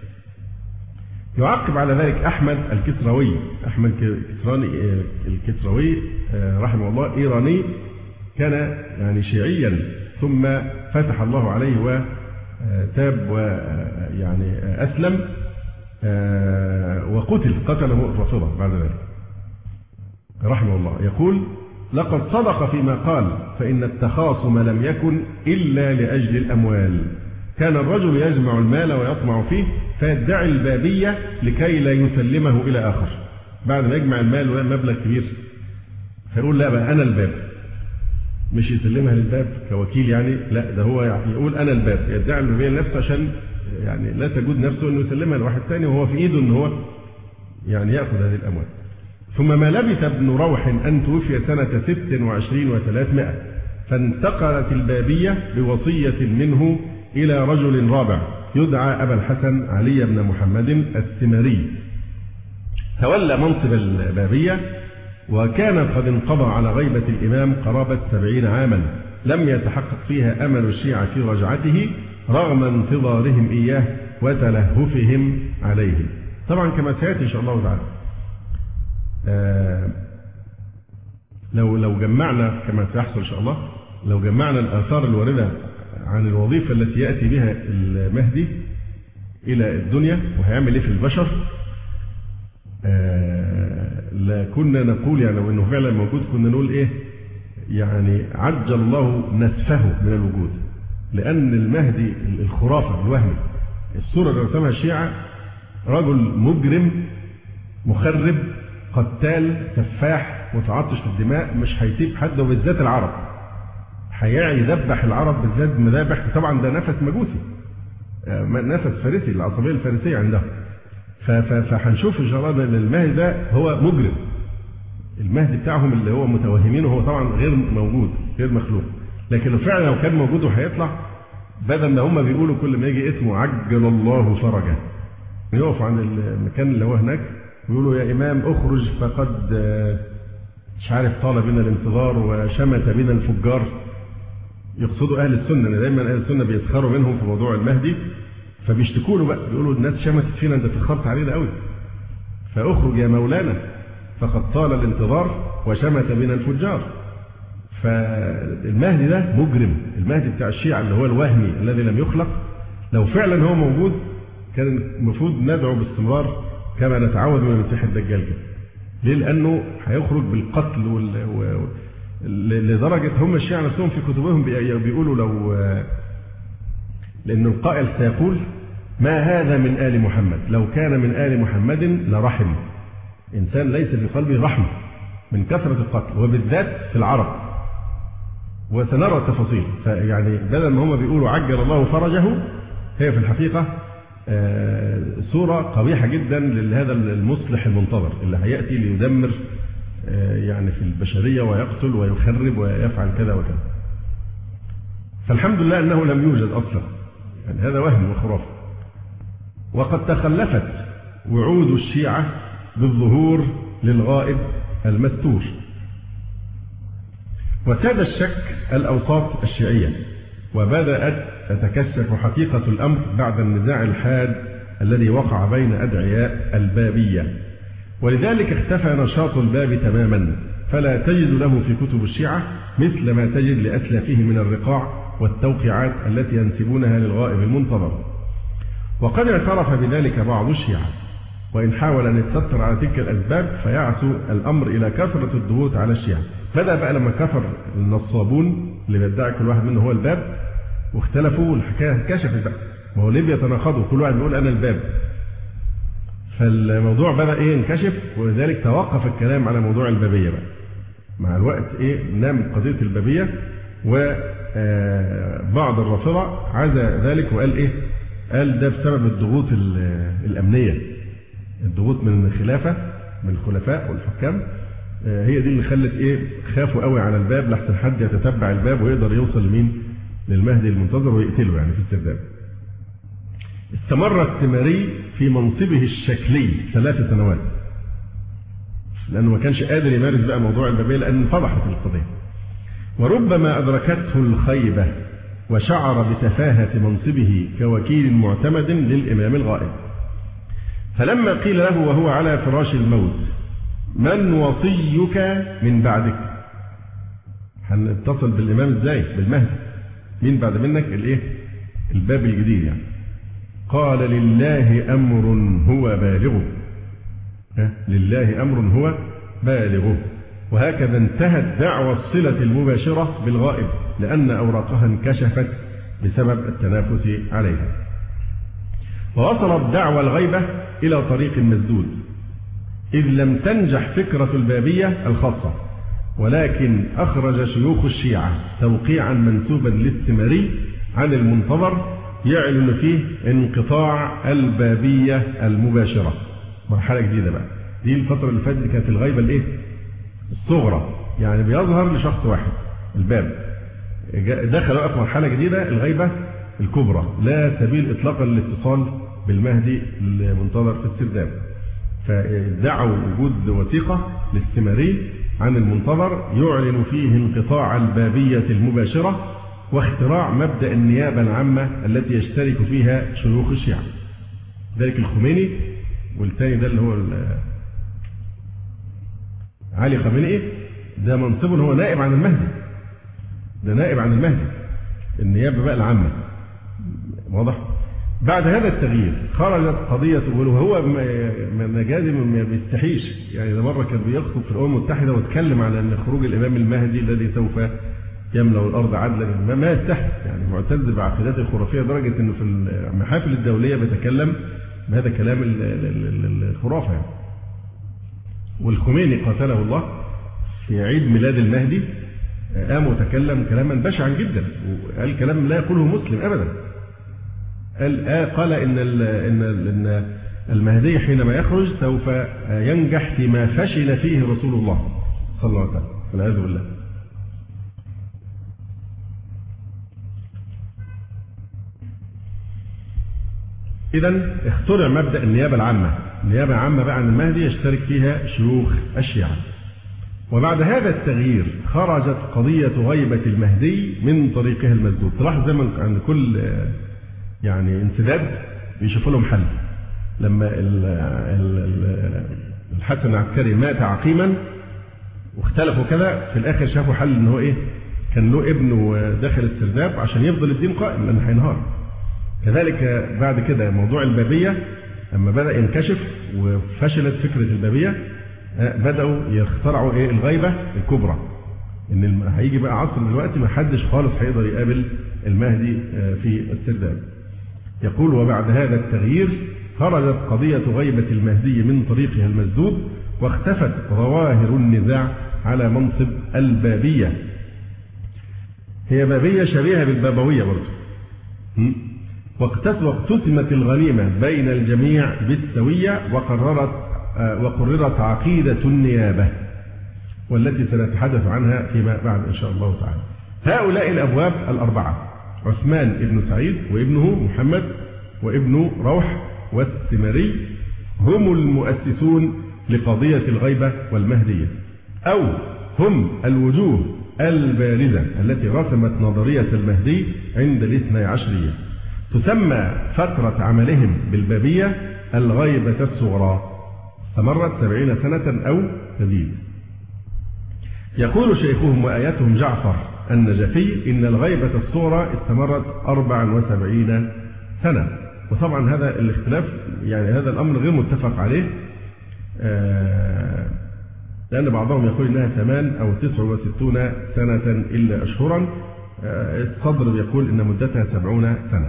يعقب على ذلك أحمد الكسروي أحمد الكسروي رحمه الله إيراني، كان يعني شيعيا ثم فتح الله عليه وتاب ويعني أسلم وقتل قتله الرافضة بعد ذلك رحمه الله. يقول لقد صدق فيما قال فإن التخاصم لم يكن إلا لأجل الأموال، كان الرجل يجمع المال ويطمع فيه فيدعي البابية لكي لا يسلمه إلى آخر، بعد ما يجمع المال ومبلغ كبير فيقول لا بقى أنا الباب، مش يسلمها للباب كوكيل يعني، لا ده هو يعني يقول أنا الباب، يدعي البابية لنفسه عشان يعني لا تجود نفسه إنه يسلمها لواحد ثاني وهو في إيده إن هو يعني يأخذ هذه الأموال. ثم ما لبث ابن روح أن توفي سنة ست وعشرين وثلاثمائة، فانتقلت البابية بوصية منه إلى رجل رابع يدعى أبا الحسن علي بن محمد السمري، تولى منصب البابية وكان قد انقضى على غيبة الإمام قرابة سبعين عاما لم يتحقق فيها أمل الشيعة في رجعته رغم انتظارهم إياه وتلهفهم عليه. طبعا كما سيأتي إن شاء الله تعالى آه لو لو جمعنا كما سيحصل إن شاء الله، لو جمعنا الآثار الواردة عن الوظيفة التي يأتي بها المهدي إلى الدنيا وهيعمل إيه في البشر، آه لكنا نقول يعني لو إنه فعلا موجود كنا نقول إيه يعني عجل الله نسفه من الوجود، لأن المهدي الخرافة الوهمي الصورة اللي رسمها الشيعة رجل مجرم مخرب قتال سفاح متعطش في الدماء، مش هيسيب حد وبالذات العرب، هيذبح العرب بالذات مذابح. طبعا ده نفس مجوسي، نفس فارسي، العصبية الفارسية عندهم. فهنشوف إن شاء الله أن المهدي ده هو مجرم. المهدي بتاعهم اللي هو متوهمينه هو طبعا غير موجود، غير مخلوق. لكن لو فعلا لو كان موجود وهيطلع، بدل ما هم بيقولوا كل ما يجي اسمه عجل الله فرجه، يقفوا عند المكان اللي هو هناك ويقولوا يا إمام اخرج فقد مش عارف طال بنا الانتظار وشمت بنا الفجار. يقصدوا أهل السنة، لأن دايما أهل السنة بيسخروا منهم في موضوع المهدي، فبيشتكوا له بقى، بيقولوا الناس شمتت فينا، أنت اتأخرت علينا قوي، فاخرج يا مولانا فقد طال الانتظار وشمت بنا الفجار. فالمهدي ده مجرم، المهدي بتاع الشيعة اللي هو الوهمي الذي لم يخلق، لو فعلا هو موجود كان المفروض ندعو باستمرار كما نتعود من المسيح الدجال كده. ليه؟ لأنه هيخرج بالقتل وال... و... لدرجة هم الشيعة نفسهم في كتبهم بيقولوا لو لأن القائل سيقول ما هذا من آل محمد، لو كان من آل محمد لرحم. إنسان ليس في قلبه رحمة من كثرة القتل، وبالذات في العرب، وسنرى التفاصيل. فيعني بدل ما هم بيقولوا عجل الله فرجه، هي في الحقيقة صورة قبيحة جدا لهذا المصلح المنتظر اللي هيأتي ليدمر يعني في البشرية ويقتل ويخرب ويفعل كذا وكذا. فالحمد لله أنه لم يوجد أصلا، يعني هذا وهم وخرافة. وقد تخلفت وعود الشيعة بالظهور للغائب المستور، وساد الشك الأوساط الشيعية، وبدأت تتكشف حقيقة الأمر بعد النزاع الحاد الذي وقع بين أدعياء البابية. ولذلك اختفى نشاط الباب تماما، فلا تجد له في كتب الشيعة مثل ما تجد لأسلافه من الرقاع والتوقيعات التي ينسبونها للغائب المنتظر. وقد اعترف بذلك بعض الشيعة، وإن حاول أن يتستر على تلك الأسباب فيعسو الأمر إلى كثرة الضغوط على الشيعة. بدأ بقى لما كفر النصابون اللي بيدعي كل واحد منه هو الباب، واختلفوا والحكاية كشفت بقى، وهو ليه بيتناقضوا، كل واحد بيقول أنا الباب. فالموضوع بدأ إيه ينكشف، ولذلك توقف الكلام على موضوع البابية بقى. مع الوقت إيه نام قضية البابية، وبعض الرافضة عزى ذلك وقال إيه، قال ده بسبب الضغوط الأمنية، الضغوط من الخلافة من الخلفاء والحكام، هي دي اللي خلت إيه خافوا قوي على الباب لحسن حد يتتبع الباب ويقدر يوصل لمين، للمهدي المنتظر ويقتله يعني في السرداب. استمر التماري في منصبه الشكلي ثلاث سنوات، لأنه ما كانش قادر يمارس بقى موضوع البابية لأن فضحت القضية. وربما أدركته الخيبة وشعر بتفاهة منصبه كوكيل معتمد للإمام الغائب، فلما قيل له وهو على فراش الموت من وصيك من بعدك، هنتصل بالإمام إزاي؟ بالمهدي، مين بعد منك؟ الإيه؟ الباب الجديد يعني. قال لله أمر هو بالغه، لله أمر هو بالغه. وهكذا انتهت دعوى الصلة المباشرة بالغائب، لأن أوراقها انكشفت بسبب التنافس عليها. ووصلت دعوى الغيبة إلى طريق مسدود، إذ لم تنجح فكرة البابية الخاصة، ولكن أخرج شيوخ الشيعة توقيعا منسوبا للتماري عن المنتظر يعلن فيه انقطاع البابية المباشرة. مرحلة جديدة بقى، دي الفترة اللي فاتت كانت الغيبة الايه؟ الصغرى، يعني بيظهر لشخص واحد الباب. دخل بقى في مرحلة جديدة الغيبة الكبرى، لا سبيل إطلاقا للاتصال بالمهدي المنتظر في السرداب. فادعوا وجود وثيقة للتماري عن المنتظر يعلن فيه انقطاع البابية المباشرة واختراع مبدأ النيابة العامة التي يشترك فيها شيوخ الشيعة. ذلك الخميني، والثاني ده اللي هو علي خامنئي، ده منصبه هو نائب عن المهدي، ده نائب عن المهدي، النيابة بقى العامة. واضح؟ بعد هذا التغيير خرجت قضية، وهو نجازي ما بيستحيش، يعني ده مرة كان بيخطب في الأمم المتحدة واتكلم على أن خروج الإمام المهدي الذي سوف يملأ الأرض عدلا، ما يستحي، يعني معتز بعقيدته الخرافية لدرجة أنه في المحافل الدولية بيتكلم بهذا كلام الخرافة يعني. والخميني قاتله الله في عيد ميلاد المهدي قام وتكلم كلاما بشعا جدا، وقال كلام لا يقوله مسلم أبدا. قال, قال إن, إن, إن المهدي حينما يخرج سوف ينجح فيما فشل فيه رسول الله صلى الله عليه وسلم، والعياذ بالله. إذن اخترع مبدأ النيابة العامة. النيابة العامة بقى عن المهدي يشترك فيها شيوخ الشيعة. وبعد هذا التغيير خرجت قضية غيبة المهدي من طريقها المسدود. تلاحظ زي عند كل يعني انسداد بيشوفوا لهم حل. لما الحسن العسكري مات عقيما واختلفوا كذا، في الآخر شافوا حل إن هو إيه؟ كان له ابن داخل السرداب عشان يفضل الدين قائم لأنه هينهار. كذلك بعد كده موضوع البابية لما بدأ ينكشف وفشلت فكرة البابية، بدأوا يخترعوا ايه؟ الغيبة الكبرى. ان هيجي بقى عصر دلوقتي ما حدش خالص هيقدر يقابل المهدي في السرداب. يقول: وبعد هذا التغيير خرجت قضية غيبة المهدي من طريقها المسدود، واختفت ظواهر النزاع على منصب البابية. هي بابية شبيهة بالبابوية برضه. واقتسمت الغنيمة بين الجميع بالسوية، وقررت وقررت عقيدة النيابة والتي سنتحدث عنها فيما بعد إن شاء الله تعالى. هؤلاء الأبواب الأربعة: عثمان ابن سعيد وابنه محمد وابنه روح والسمري، هم المؤسسون لقضية الغيبة والمهدية، أو هم الوجوه البارزة التي رسمت نظرية المهدي عند الاثني عشرية. تسمى فترة عملهم بالبابية الغيبة الصغرى، استمرت سبعين سنة أو تزيد. يقول شيخهم وآياتهم جعفر النجفي إن الغيبة الصغرى استمرت أربعا وسبعين سنة. وطبعا هذا الاختلاف يعني هذا الأمر غير متفق عليه، لأن بعضهم يقول إنها ثمان أو تسع وستون سنة إلا أشهرا. الصدر يقول إن مدتها سبعون سنة.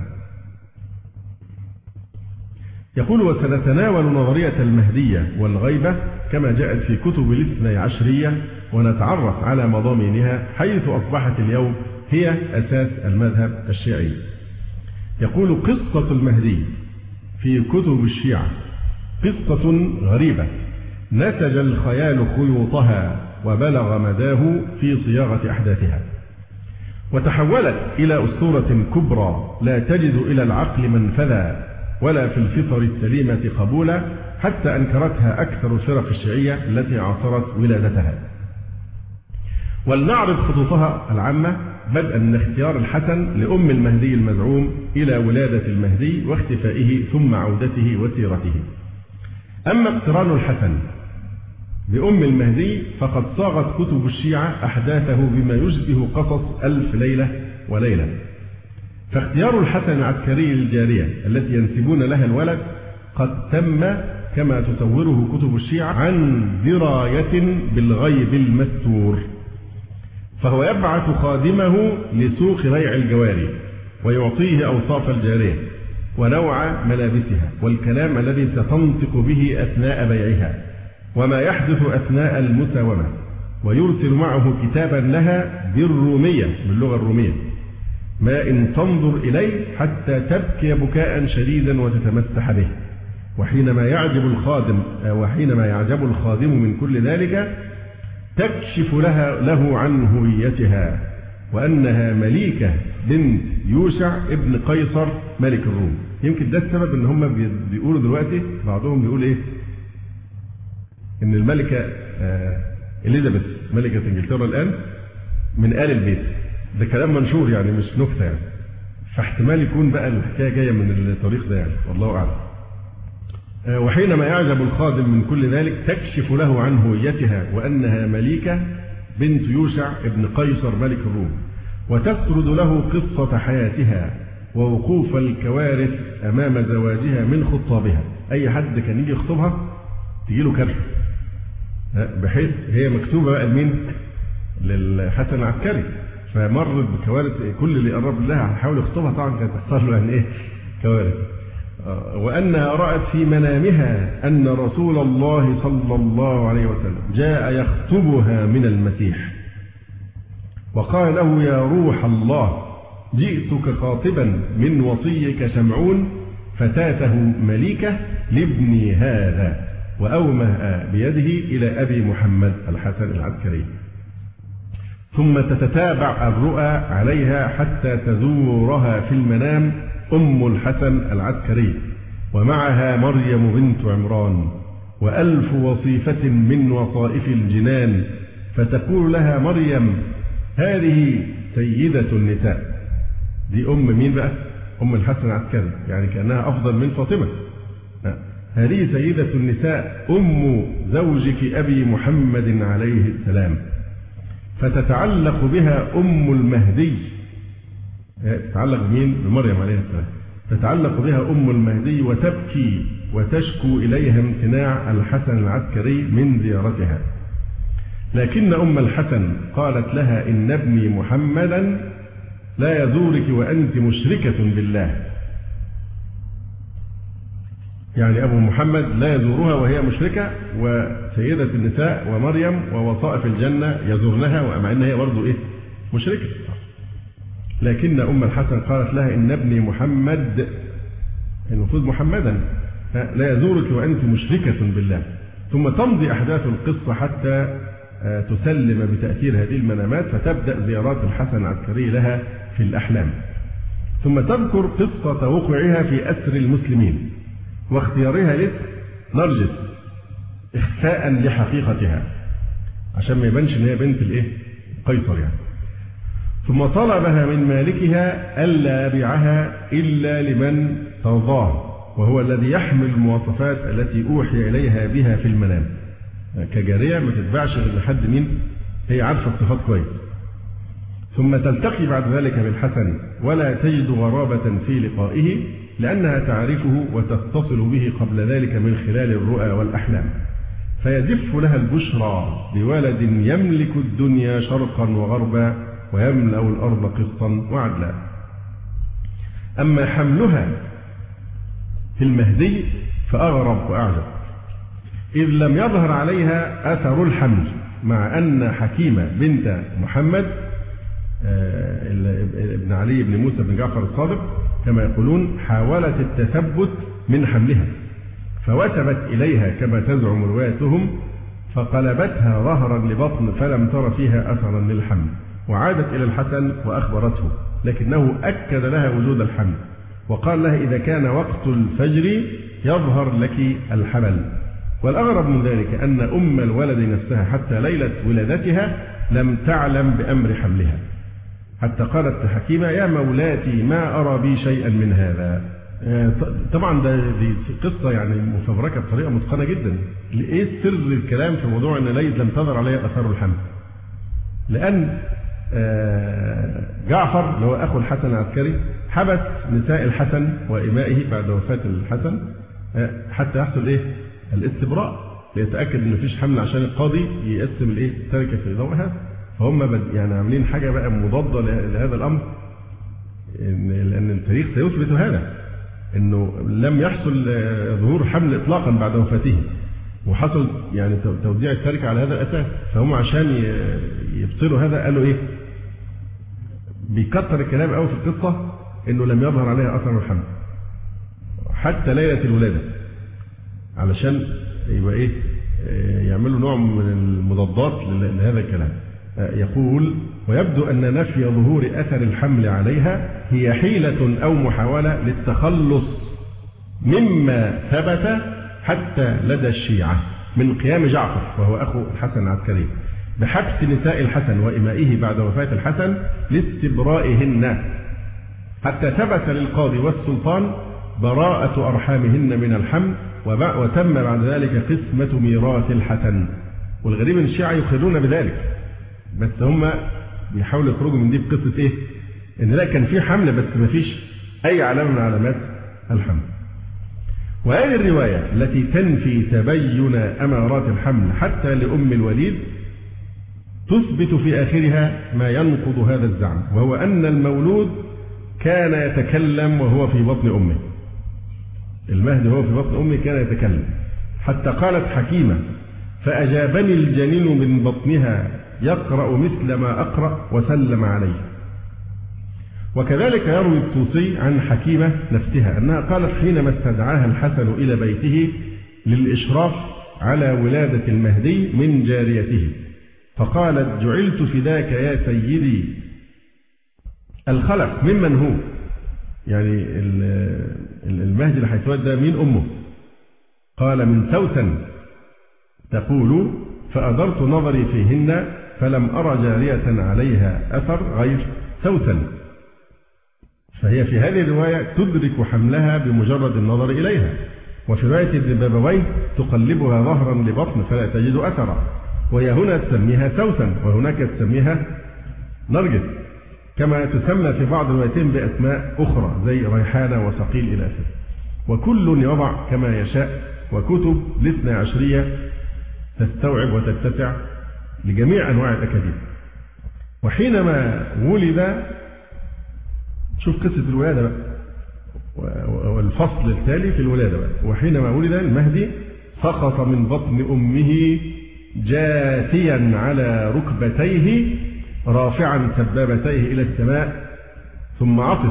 يقول: وسنتناول نظرية المهدية والغيبة كما جاءت في كتب الاثني عشرية، ونتعرف على مضامينها حيث أصبحت اليوم هي أساس المذهب الشيعي. يقول: قصة المهدي في كتب الشيعة قصة غريبة نسج الخيال خيوطها وبلغ مداه في صياغة أحداثها، وتحولت إلى أسطورة كبرى لا تجد إلى العقل منفذا ولا في الفطر السليمة قبولا، حتى أنكرتها أكثر الفرق الشيعية التي عاصرت ولادتها. ولنعرض خطوطها العامة بدءا من اختيار الحسن لأم المهدي المزعوم إلى ولادة المهدي واختفائه ثم عودته وسيرته. أما اقتران الحسن بأم المهدي فقد صاغت كتب الشيعة أحداثه بما يشبه قصص ألف ليلة وليلة. فاختيار الحسن العسكري للجارية التي ينسبون لها الولد قد تم كما تصوره كتب الشيعة عن دراية بالغيب المستور، فهو يبعث خادمه لسوق بيع الجواري ويعطيه أوصاف الجارية ونوع ملابسها والكلام الذي ستنطق به أثناء بيعها وما يحدث أثناء المساومة، ويرسل معه كتابا لها بالرومية باللغة الرومية ما إن تنظر إليه حتى تبكي بكاء شديدا وتتمسح به. وحينما يعجب الخادم وحينما يعجب الخادم من كل ذلك تكشف لها له عن هويتها وأنها مليكة بنت يوشع ابن قيصر ملك الروم. يمكن ده السبب ان هم بيقولوا دلوقتي بعضهم بيقول ايه ان الملكة آه إليزابيث ملكة انجلترا الآن من آل البيت. ده كلام منشور يعني مش نكتة يعني، فاحتمال يكون بقى الحكاية جاية من الطريق ده يعني، والله أعلم. آه وحينما يعجب الخادم من كل ذلك تكشف له عن هويتها وأنها مليكة بنت يوشع ابن قيصر ملك الروم، وتسرد له قصة حياتها ووقوف الكوارث أمام زواجها من خطابها. أي حد كان يجي يخطبها تجيله كارثة، بحيث هي مكتوبة بقى لمين؟ للحسن العسكري، فمرت بكوارث. كل اللي قرب لها هيحاول يخطبها طبعا كانت تحصل له يعني ايه كوارث. وأنها رأت في منامها أن رسول الله صلى الله عليه وسلم جاء يخطبها من المسيح، وقال له يا روح الله جئتك خاطبا من وصيك شمعون فتاته مليكة لابني هذا، وأومأ بيده إلى أبي محمد الحسن العسكري. ثم تتتابع الرؤى عليها حتى تزورها في المنام أم الحسن العسكري ومعها مريم بنت عمران وألف وصيفة من وصائف الجنان، فتقول لها مريم هذه سيدة النساء. دي أم مين بقى؟ أم الحسن العسكري، يعني كأنها أفضل من فاطمة. هذه سيدة النساء أم زوجك أبي محمد عليه السلام، فتتعلق بها أم المهدي. تتعلق بمين؟ بمريم عليه السلام. تتعلق بها أم المهدي وتبكي وتشكو إليها امتناع الحسن العسكري من زيارتها، لكن أم الحسن قالت لها إن ابني محمدا لا يزورك وأنت مشركة بالله. يعني أبو محمد لا يزورها وهي مشركة، وسيدة النساء ومريم ووصائف الجنة يزورنها ومع أنها هي برضه إيه؟ مشركة. لكن أم الحسن قالت لها إن ابني محمد، المفروض محمدا، لا يزورك وأنت مشركة بالله. ثم تمضي أحداث القصة حتى تسلم بتأثير هذه المنامات، فتبدأ زيارات الحسن العسكري لها في الأحلام. ثم تذكر قصة وقوعها في أسر المسلمين واختيارها لاسم نرجس إخفاء لحقيقتها عشان ما يبانش إن هي بنت الإيه؟ قيصر يعني. ثم طلبها من مالكها ألا يبيعها إلا لمن ترضاه، وهو الذي يحمل المواصفات التي أوحي إليها بها في المنام. كجارية ما تتباعش غير لحد مين هي عارفة الصفات كويس. ثم تلتقي بعد ذلك بالحسن ولا تجد غرابة في لقائه، لأنها تعرفه وتتصل به قبل ذلك من خلال الرؤى والأحلام، فيزف لها البشرى بولد يملك الدنيا شرقا وغربا ويملأ الأرض قسطا وعدلا. أما حملها في المهدي فأغرب وأعجب، إذ لم يظهر عليها أثر الحمل، مع أن حكيمة بنت محمد ابن علي بن موسى بن جعفر الصادق كما يقولون حاولت التثبت من حملها، فوثبت إليها كما تزعم روايتهم، فقلبتها ظهرا لبطن فلم تر فيها أثرا للحمل، وعادت إلى الحسن وأخبرته، لكنه أكد لها وجود الحمل وقال لها إذا كان وقت الفجر يظهر لك الحمل. والأغرب من ذلك أن أم الولد نفسها حتى ليلة ولادتها لم تعلم بأمر حملها، حتى قالت حكيمة يا مولاتي ما أرى بي شيئا من هذا. طبعا ده دي قصة يعني مفبركة بطريقة متقنة جدا. إيه سر الكلام في موضوع أن ليلى لم تظهر عليها أثار الحمل؟ لأن جعفر اللي هو أخو الحسن العسكري حبس نساء الحسن وإمائه بعد وفاة الحسن حتى يحصل إيه؟ الاستبراء، ليتأكد إن مفيش حمل عشان القاضي يقسم الإيه؟ التركة في ضوءها. فهم يعني عاملين حاجة بقى مضادة لهذا الأمر، لأن التاريخ سيثبت هذا إنه لم يحصل ظهور حمل إطلاقا بعد وفاته، وحصل يعني توزيع التركة على هذا الأساس. فهم عشان يبطلوا هذا قالوا إيه؟ بيكتر الكلام قوي في القصة إنه لم يظهر عليها أثر الحمل حتى ليلة الولادة، علشان يبقى إيه؟ يعملوا نوع من المضادات لهذا الكلام. يقول ويبدو أن نفي ظهور أثر الحمل عليها هي حيلة أو محاولة للتخلص مما ثبت حتى لدى الشيعة من قيام جعفر وهو أخو الحسن العسكري بحبس نساء الحسن وإمائه بعد وفاة الحسن لاستبرائهن، حتى ثبت للقاضي والسلطان براءة أرحامهن من الحمل، وتم بعد ذلك قسمة ميراث الحسن. والغريب أن الشيعة يخرون بذلك، بس هم بيحاولوا يخرجوا من دي بقصة إيه؟ إن لا كان في حمل بس ما فيش أي علامة من علامات الحمل. وهذه الرواية التي تنفي تبين أمارات الحمل حتى لأم الوليد تثبت في آخرها ما ينقض هذا الزعم، وهو أن المولود كان يتكلم وهو في بطن أمه. المهدي وهو في بطن أمه كان يتكلم، حتى قالت حكيمة فأجابني الجنين من بطنها يقرأ مثل ما أقرأ وسلم عليه. وكذلك يروي الطوسي عن حكيمة نفسها أنها قالت حينما استدعاها الحسن إلى بيته للإشراف على ولادة المهدي من جاريته، فقالت: جعلت فداك يا سيدي. الخلق ممن هو؟ يعني المهدي اللي هيتولد ده مين أمه؟ قال: من سوسن. تقول: فأدرت نظري فيهن فلم أرى جارية عليها أثر غير سوسن. فهي في هذه الرواية تدرك حملها بمجرد النظر إليها. وفي رواية الدبابوين تقلبها ظهرا لبطن فلا تجد أثرا، وهي هنا تسميها سوسن وهناك تسميها نرجس، كما تسمى في بعض الروايتين بأسماء أخرى زي ريحانة وثقيل إلى آخره. وكل يضع كما يشاء، وكتب الاثنى عشرية تستوعب وتتسع لجميع أنواع الأكاذيب. وحينما ولد، شوف قصة الولادة بقى والفصل التالي في الولادة بقى. وحينما ولد المهدي سقط من بطن أمه جاثيا على ركبتيه رافعا سبابتيه إلى السماء ثم عطس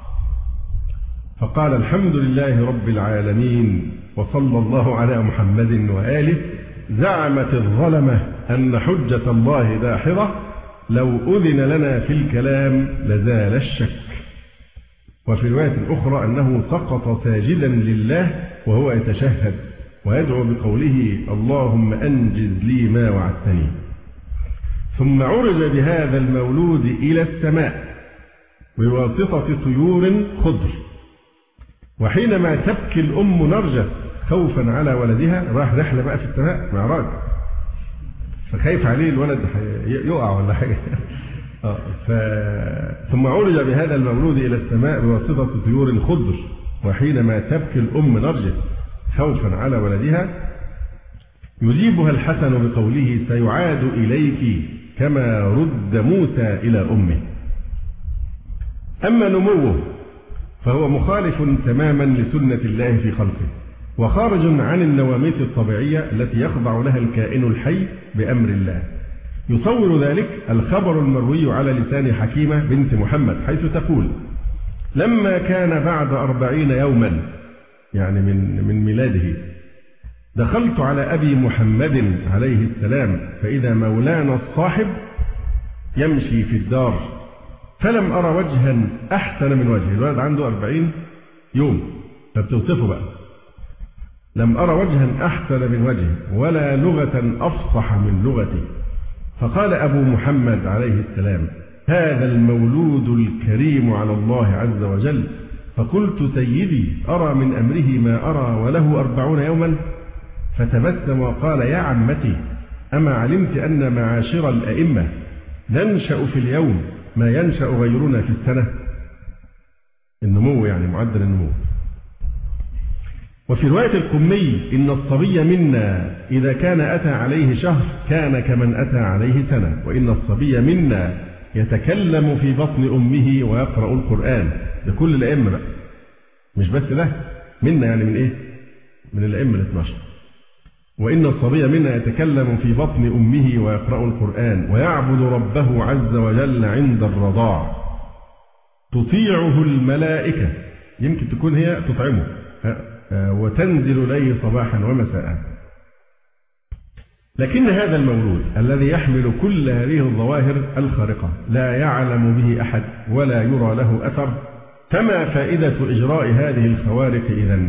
فقال: الحمد لله رب العالمين وصلى الله على محمد وآله. زعمت الظلمة أن حجة الله داحضة، لو أذن لنا في الكلام لزال الشك. وفي رواية أخرى أنه سقط ساجدا لله وهو يتشهد ويدعو بقوله: اللهم أنجز لي ما وعدتني. ثم عرج بهذا المولود إلى السماء بواسطة طيور خضر. وحينما تبكي الأم نرجس خوفا على ولدها، راح رحلة بقى في السماء معراج، فخايف عليه الولد يقع ولا حاجة. ف... ثم عرج بهذا المولود إلى السماء بواسطة طيور خضر. وحينما تبكي الأم نرجس خوفا على ولدها يجيبها الحسن بقوله: سيعاد إليك كما رد موسى إلى أمه. أما نموه فهو مخالف تماما لسنة الله في خلقه، وخارج عن النواميس الطبيعية التي يخضع لها الكائن الحي بأمر الله. يصور ذلك الخبر المروي على لسان حكيمة بنت محمد، حيث تقول: لما كان بعد أربعين يوما، يعني من من ميلاده، دخلت على أبي محمد عليه السلام فإذا مولانا الصاحب يمشي في الدار، فلم أرى وجها أحسن من وجهه. الولد عنده أربعين يوم، فبتوصفه بقى: لم أرى وجها أحسن من وجهه ولا لغة أفصح من لغتي. فقال أبو محمد عليه السلام: هذا المولود الكريم على الله عز وجل. فقلت: سيدي، أرى من أمره ما أرى وله أربعون يوما. فتبسم وقال: يا عمتي، أما علمت أن معاشر الأئمة ننشأ في اليوم ما ينشأ غيرنا في السنة؟ النمو يعني معدل النمو. وفي رواية القمي: إن الصبي منا إذا كان أتى عليه شهر كان كمن أتى عليه سنة، وإن الصبي منا يتكلم في بطن أمه ويقرأ القرآن. ده كل الأئمة بقى، مش بس ده، منا يعني من إيه؟ من الأئمة الاثنى عشر. وإن الصبي منا يتكلم في بطن أمه ويقرأ القرآن ويعبد ربه عز وجل عند الرضاع، تطيعه الملائكة، يمكن تكون هي تطعمه، وتنزل إليه صباحا ومساء. لكن هذا المولود الذي يحمل كل هذه الظواهر الخارقة لا يعلم به أحد ولا يرى له أثر، فما فائدة إجراء هذه الخوارق إذن؟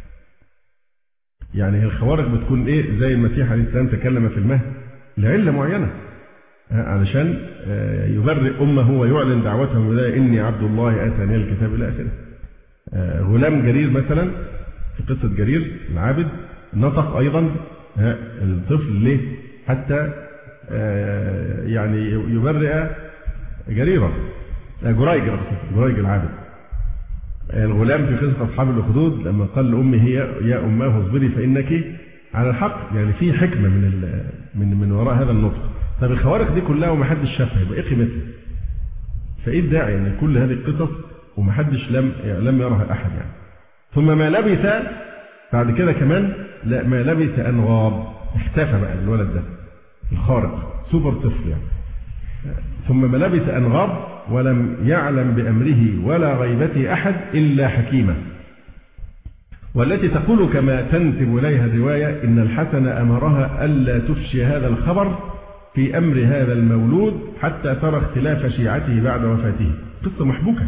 يعني الخوارق بتكون إيه؟ زي المسيح عليه السلام تكلم في المهد لعلة معينة، علشان يبرئ أمه ويعلن دعوته ولا إني عبد الله آتاني الكتاب إلى آخره. غلام جرير مثلا في قصة جرير العابد نطق أيضا الطفل ليه؟ حتى يعني يبرئ جريرا جريج جريج العابد. الغلام في قصة أصحاب الأخدود لما قال لأمه هي يا أماه اصبري فإنك على الحق، يعني في حكمة من من من وراء هذا النطق. طب الخوارق دي كلها ومحدش شافها، يبقى إيه قيمتها؟ فإيه الداعي يعني كل هذه القصص ومحدش لم لم يرها أحد يعني؟ ثم ما لبث بعد كده كمان، لا ما لبث أن غاب، اختفى بقى الولد ده، الخارق، سوبر طفل يعني. ثم ما لبث أن غاب ولم يعلم بأمره ولا غيبته أحد إلا حكيمة، والتي تقول كما تنسب إليها الرواية إن الحسن أمرها ألا تفشي هذا الخبر في أمر هذا المولود حتى ترى اختلاف شيعته بعد وفاته. قصة محبوكة.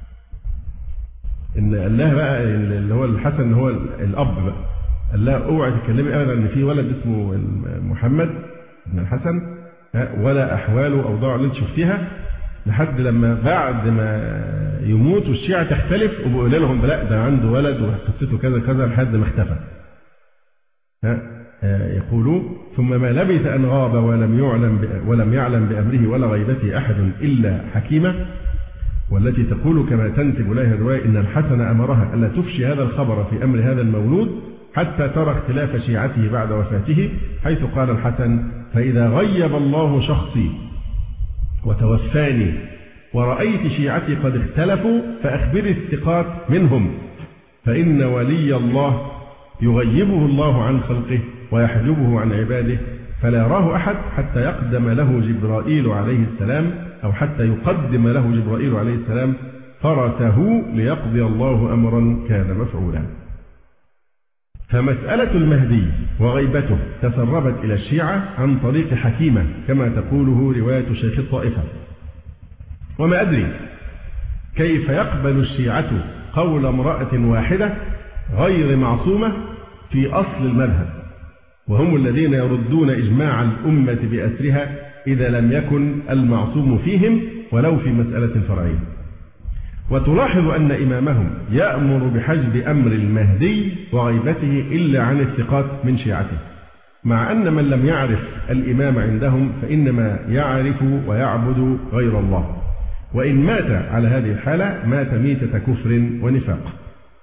إن الله بقى اللي هو الحسن هو الأب بقى قال لها اوعي تتكلمي أبدا إن في ولد اسمه محمد بن الحسن ولا أحواله أو أوضاعه اللي أنت شفتيها، لحد لما بعد ما يموت والشيعة تختلف وبقول لهم لا ده عنده ولد وقصته كذا كذا لحد ما اختفى. يقولوا ثم ما لبث أن غاب ولم يعلم ولم يعلم بأمره ولا غيبته أحد إلا حكيمة، والتي تقول كما تنسب إليها الرواية إن الحسن أمرها ألا تفشي هذا الخبر في أمر هذا المولود حتى ترى اختلاف شيعته بعد وفاته، حيث قال الحسن فإذا غيب الله شخصي وتوفاني ورأيت شيعتي قد اختلفوا فأخبري الثقات منهم، فإن ولي الله يغيبه الله عن خلقه ويحجبه عن عباده فلا يراه أحد حتى يقدم له جبرائيل عليه السلام أو حتى يقدم له جبرائيل عليه السلام فرسه ليقضي الله أمرا كان مفعولا. فمسألة المهدي وغيبته تسربت إلى الشيعة عن طريق حكيمة كما تقوله رواية شيخ الطائفة. وما أدري كيف يقبل الشيعة قول امرأة واحدة غير معصومة في أصل المذهب، وهم الذين يردون إجماع الأمة بأسرها إذا لم يكن المعصوم فيهم ولو في مسألة فرعية. وتلاحظ أن إمامهم يأمر بحجب أمر المهدي وغيبته إلا عن الثقات من شيعته، مع أن من لم يعرف الإمام عندهم فإنما يعرف ويعبد غير الله، وإن مات على هذه الحالة مات ميتة كفر ونفاق.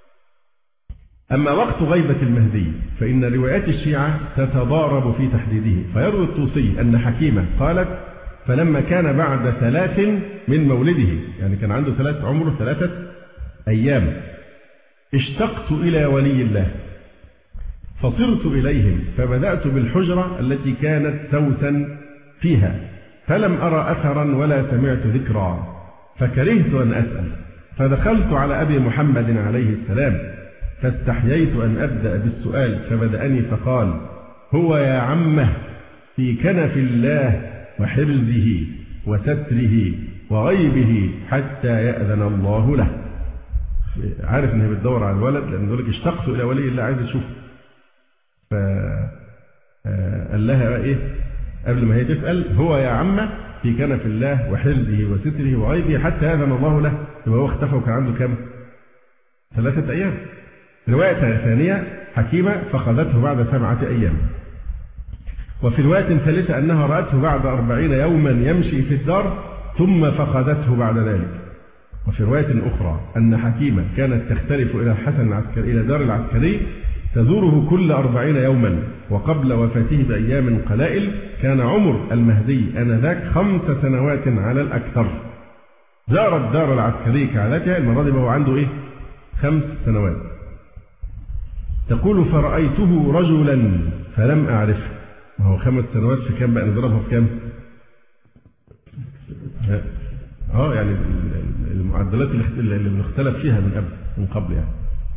أما وقت غيبة المهدي فإن روايات الشيعة تتضارب في تحديده، فيروي الطوسي أن حكيمة قالت فلما كان بعد ثلاث من مولده، يعني كان عنده ثلاث عمره ثلاثة أيام، اشتقت إلى ولي الله فصرت إليهم فبدأت بالحجرة التي كانت سوسا فيها فلم أرى أثرا ولا سمعت ذكرا فكرهت أن أسأل، فدخلت على أبي محمد عليه السلام فاستحييت أن أبدأ بالسؤال فبدأني فقال هو يا عمه في كنف الله وحرزه وستره وغيبه حتى يأذن الله له. عارف انها بتدور على الولد لأنه يقول لك اشتقت إلى ولي الله عايز أشوفه، فقال لها إيه قبل ما هي تسأل هو يا عمه في كنف الله وحرزه وستره وغيبه حتى يأذن الله له. يبقى هو اختفى وكان عنده كم؟ ثلاثة أيام. رواية ثانية حكيمة فقدته بعد سبعة أيام. وفي رواية ثالثة أنها رأته بعد أربعين يوما يمشي في الدار ثم فقدته بعد ذلك. وفي رواية أخرى أن حكيمة كانت تختلف إلى الحسن العسكري إلى دار العسكري تزوره كل أربعين يوما، وقبل وفاته بأيام قلائل كان عمر المهدي آنذاك خمس سنوات على الأكثر. زارت دار العسكري كعادتها، المرة دي هو عنده إيه؟ خمس سنوات. تقول فرأيته رجلا فلم أعرفه. ما هو خمس سنوات في كام بقى نضربها في كام؟ اه يعني المعدلات اللي بنختلف فيها من قبل من قبل يعني.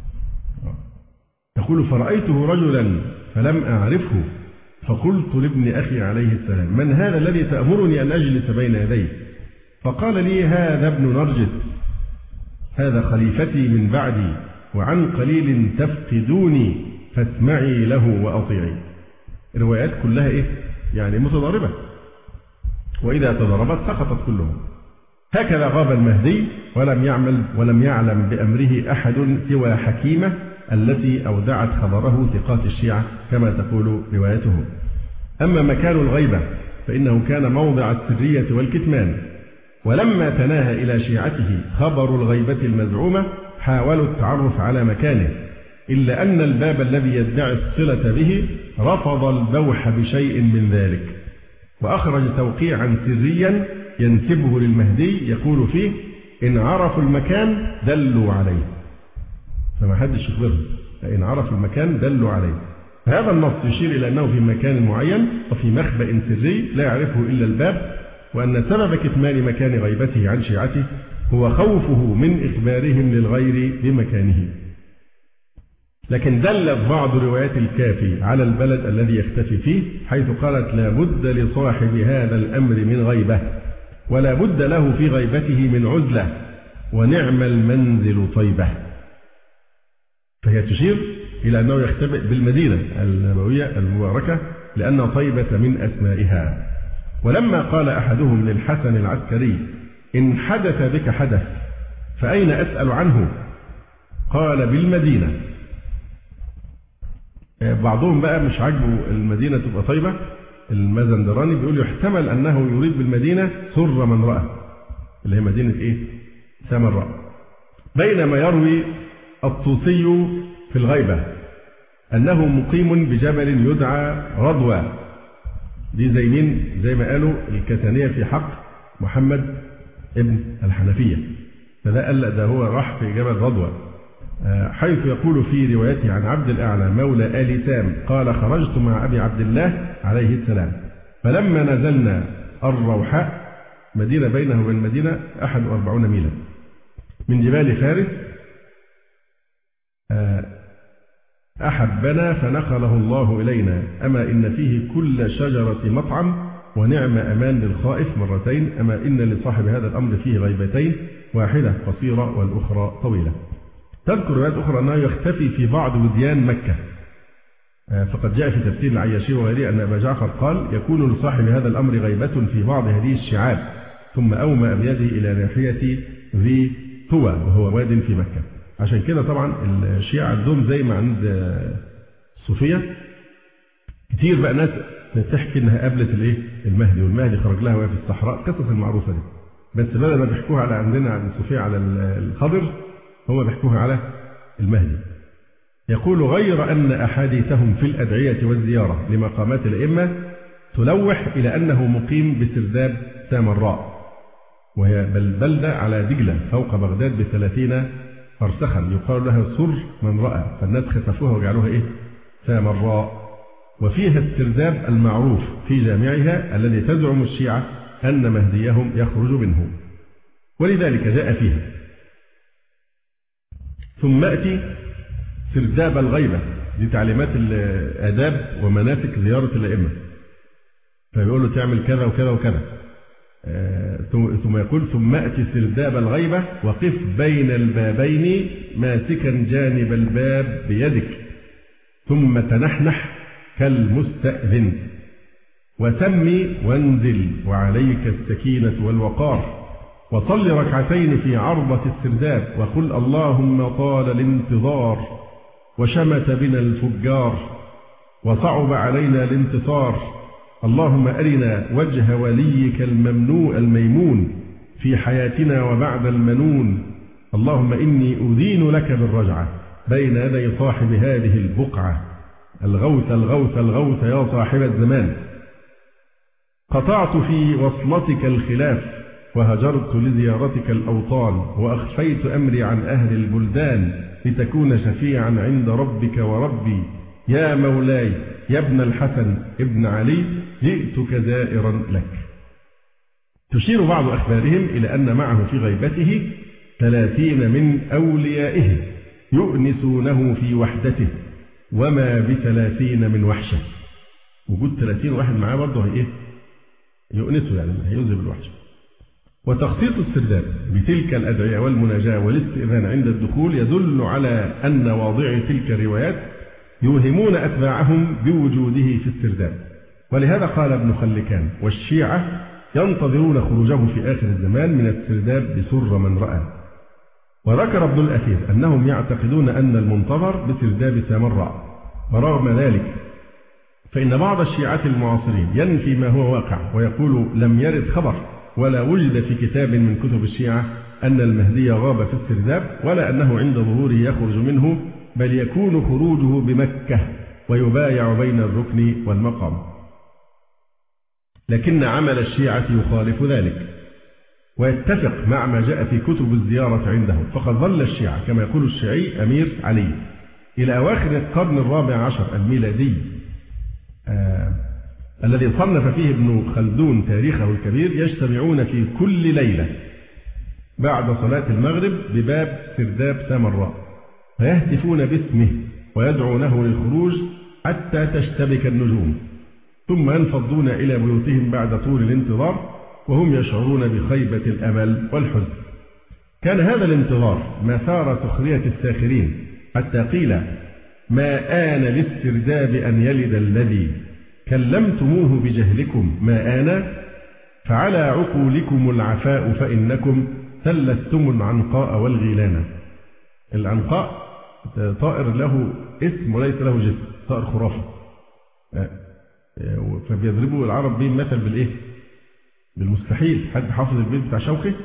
تقول فرأيته رجلا فلم أعرفه فقلت لابن أخي عليه السلام من هذا الذي تأمرني أن أجلس بين يديه؟ فقال لي هذا ابن نرجس، هذا خليفتي من بعدي وعن قليل تفقدوني فاسمعي له وأطيعي. الروايات كلها إيه؟ يعني متضاربة، وإذا تضاربت سقطت كلهم. هكذا غاب المهدي ولم يعمل ولم يعلم بأمره أحد سوى حكيمة التي أودعت خبره ثقات الشيعة كما تقول روايته. أما مكان الغيبة فإنه كان موضع السرية والكتمان، ولما تناهى إلى شيعته خبر الغيبة المزعومة حاولوا التعرف على مكانه، إلا أن الباب الذي يدعي الصلة به رفض البوح بشيء من ذلك، وأخرج توقيعا سريا ينسبه للمهدي يقول فيه إن عرفوا المكان دلوا عليه، فما حدش يخبرهم، فإن عرفوا المكان دلوا عليه. هذا النص يشير إلى أنه في مكان معين وفي مخبأ سري لا يعرفه إلا الباب، وأن سبب كتمان مكان غيبته عن شيعته هو خوفه من إخبارهم للغير بمكانه. لكن دلت بعض روايات الكافي على البلد الذي يختفي فيه، حيث قالت لا بد لصاحب هذا الأمر من غيبة، ولا بد له في غيبته من عزلة، ونعم المنزل طيبة. فهي تشير إلى أنه يختبئ بالمدينة النبوية المباركة لأن طيبة من أسمائها. ولما قال أحدهم للحسن العسكري إن حدث بك حدث فأين أسأل عنه؟ قال بالمدينة. بعضهم بقى مش عاجبه المدينة تبقى طيبة، المازندراني بيقول يحتمل أنه يريد بالمدينة سر من رأى، اللي هي مدينة إيه؟ سامراء. بينما يروي الطوسي في الغيبة أنه مقيم بجبل يدعى رضوى، دي زي مين؟ زي ما قالوا الكتانية في حق محمد ابن الحنفية، فده قال ده هو راح في جبل رضوى، حيث يقول في روايته عن عبد الأعلى مولى آل سام قال خرجت مع أبي عبد الله عليه السلام، فلما نزلنا الروحاء مدينة بينه وبين المدينة أحد وأربعون ميلا من جبال فارس، أحبنا فنقله الله إلينا، أما إن فيه كل شجرة مطعم ونعم أمان للخائف مرتين، أما إن لصاحب هذا الأمر فيه غيبتين، واحدة قصيرة والأخرى طويلة. تذكر روايات أخرى أنه يختفي في بعض وديان مكة، فقد جاء في تفسير العياشي وغيره أن أبا جعفر قال يكون لصاحب هذا الأمر غيبة في بعض هذه الشعاب، ثم أومأ بيده إلى ناحية ذي طوى وهو واد في مكة. عشان كده طبعا الشيعة عندهم زي ما عند الصوفية كتير بقى ناس تحكي انها قابلت الايه المهدي، والمهدي خرج لها وهي في الصحراء، قصص المعروفة دي، بس بدل ما بيحكوها على عندنا عند الصوفية على الخضر هم بيحكوها على المهدي. يقول غير أن أحاديثهم في الأدعية والزيارة لمقامات الأئمة تلوح إلى أنه مقيم بسرداب سامراء، وهي بلدة على دجلة فوق بغداد بثلاثين فرسخا، يقال لها سر من رأى، فالناس خففوها وجعلوها إيه؟ سامراء. وفيها السرداب المعروف في جامعها الذي تزعم الشيعة أن مهديهم يخرج منه، ولذلك جاء فيها. ثم أتي سرداب الغيبة، دي تعليمات الآداب ومناسك زيارة الأئمة، فبيقول له تعمل كذا وكذا وكذا، ثم يقول ثم أتي سرداب الغيبة وقف بين البابين ماسكا جانب الباب بيدك، ثم تنحنح كالمستأذن، وسمي وانزل وعليك السكينة والوقار، وصل ركعتين في عرضة السرداب وقل اللهم طال الانتظار وشمت بنا الفجار وصعب علينا الانتصار، اللهم أرنا وجه وليك الممنوء الميمون في حياتنا وبعد المنون، اللهم إني أذين لك بالرجعة بين يدي صاحب هذه البقعة، الغوث الغوث الغوث يا صاحب الزمان، قطعت في وصلتك الخلاف وهجرت لزيارتك الأوطان، وأخفيت أمري عن أهل البلدان لتكون شفيعا عند ربك وربي، يا مولاي يا ابن الحسن ابن علي جئتك زائرا لك. تشير بعض أخبارهم إلى أن معه في غيبته ثلاثين من أوليائه يؤنسونه في وحدته، وما بثلاثين من وحشة، وجود ثلاثين واحد معاه برضه هي إيه؟ يؤنسه، يعني هيذهب الوحشة. وتخصيص السرداب بتلك الأدعية والمناجاة والاستئذان عند الدخول يدل على أن واضعي تلك الروايات يوهمون أتباعهم بوجوده في السرداب. ولهذا قال ابن خلكان والشيعة ينتظرون خروجه في آخر الزمان من السرداب بسر من رأى. وذكر ابن الأثير أنهم يعتقدون أن المنتظر بسرداب سامراء، ورغم ذلك فإن بعض الشيعة المعاصرين ينفي ما هو واقع ويقول لم يرد خبر ولا وجد في كتاب من كتب الشيعة أن المهدي غاب في السرداب، ولا أنه عند ظهوره يخرج منه، بل يكون خروجه بمكة ويبايع بين الركن والمقام. لكن عمل الشيعة يخالف ذلك ويتفق مع ما جاء في كتب الزيارة عندهم، فقد ظل الشيعة كما يقول الشيعي أمير علي إلى أواخر القرن الرابع عشر الميلادي آه الذي صنف فيه ابن خلدون تاريخه الكبير يجتمعون في كل ليلة بعد صلاة المغرب بباب سرداب سامراء فيهتفون باسمه ويدعونه للخروج حتى تشتبك النجوم، ثم ينفضون إلى بيوتهم بعد طول الانتظار وهم يشعرون بخيبة الأمل والحزن. كان هذا الانتظار مثار سخرية الساخرين حتى قيل: ما آن للسرداب أن يلد الذي كلمتموه بجهلكم ما آن، فعلى عقولكم العفاء فإنكم ثلثتم العنقاء والغيلان. العنقاء طائر له اسم وليس له جسم، طائر خرافي، فبيضربوا العرب به مثل بالإيه؟ بالمستحيل. حد حافظ البيت بتاع شوقي؟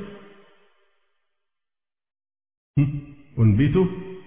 أنبيته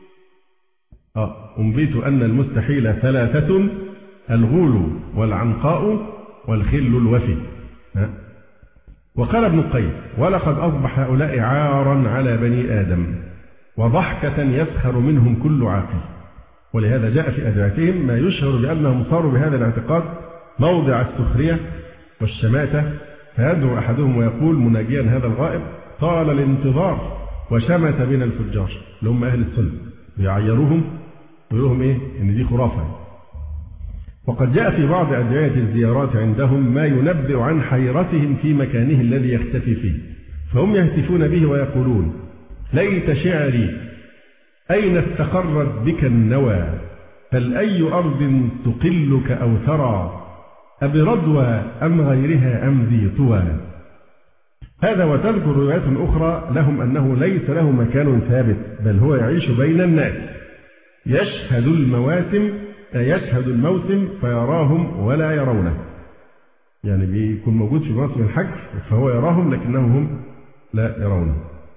آه أنبيت أن المستحيل ثلاثة: الغول والعنقاء والخل الوفي. وقال ابن القيم: ولقد أصبح هؤلاء عارا على بني آدم وضحكة يسخر منهم كل عاقل. ولهذا جاء في أدعيتهم ما يشعر بأنهم صاروا بهذا الاعتقاد موضع السخرية والشماتة، فيدعو أحدهم ويقول مناجيا هذا الغائب: طال الانتظار وشمت بنا الفجار، اللي هم أهل السنة، بيعيروهم ويقولهم إيه؟ إن دي خرافة. وقد جاء في بعض أدعية الزيارات عندهم ما ينبئ عن حيرتهم في مكانه الذي يختفي فيه، فهم يهتفون به ويقولون: ليت شعري أين استقرت بك النوى، فالأي أرض تقلك أو ترى، أبردوى أم غيرها أم ذي طوى. هذا وتذكر روايات أخرى لهم أنه ليس له مكان ثابت، بل هو يعيش بين الناس، يشهد المواسم يشهد الموسم فيراهم ولا يرونه. يعني بيكون موجود في موسم الحج فهو يراهم لكنهم هم لا يرونه.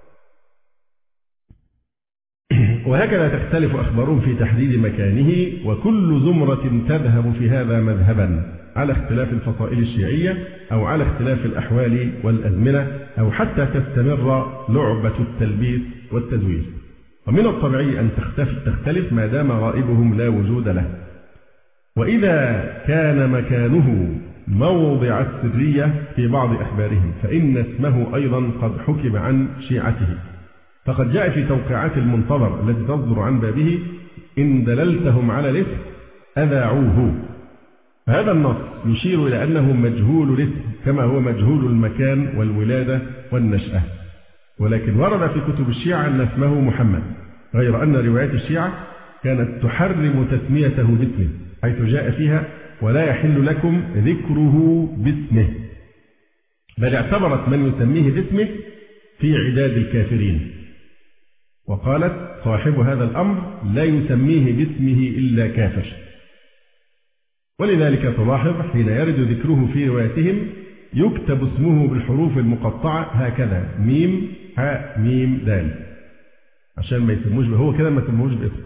وهكذا تختلف أخبارهم في تحديد مكانه، وكل زمرة تذهب في هذا مذهبا، على اختلاف الفصائل الشيعية أو على اختلاف الأحوال والأزمنة، أو حتى تستمر لعبة التلبيس والتزوير. ومن الطبيعي أن تختلف ما دام غائبهم لا وجود له. وإذا كان مكانه موضع السرية في بعض أخبارهم فإن اسمه أيضا قد حكم عن شيعته، فقد جاء في توقيعات المنتظر التي تصدر عن بابه: إن دللتهم على الاسم أذاعوه. هذا النص يشير إلى أنه مجهول الاسم كما هو مجهول المكان والولادة والنشأة، ولكن ورد في كتب الشيعة أن اسمه محمد، غير أن روايات الشيعة كانت تحرم تسميته باسمه، حيث جاء فيها: ولا يحل لكم ذكره باسمه، بل اعتبرت من يسميه باسمه في عداد الكافرين. وقالت: صاحب هذا الأمر لا يسميه باسمه إلا كافر. ولذلك تلاحظ حين يرد ذكره في رواياتهم يكتب اسمه بالحروف المقطعة هكذا: ميم حاء ميم دال، عشان ما يسموش هو كده ما يسموش باسم.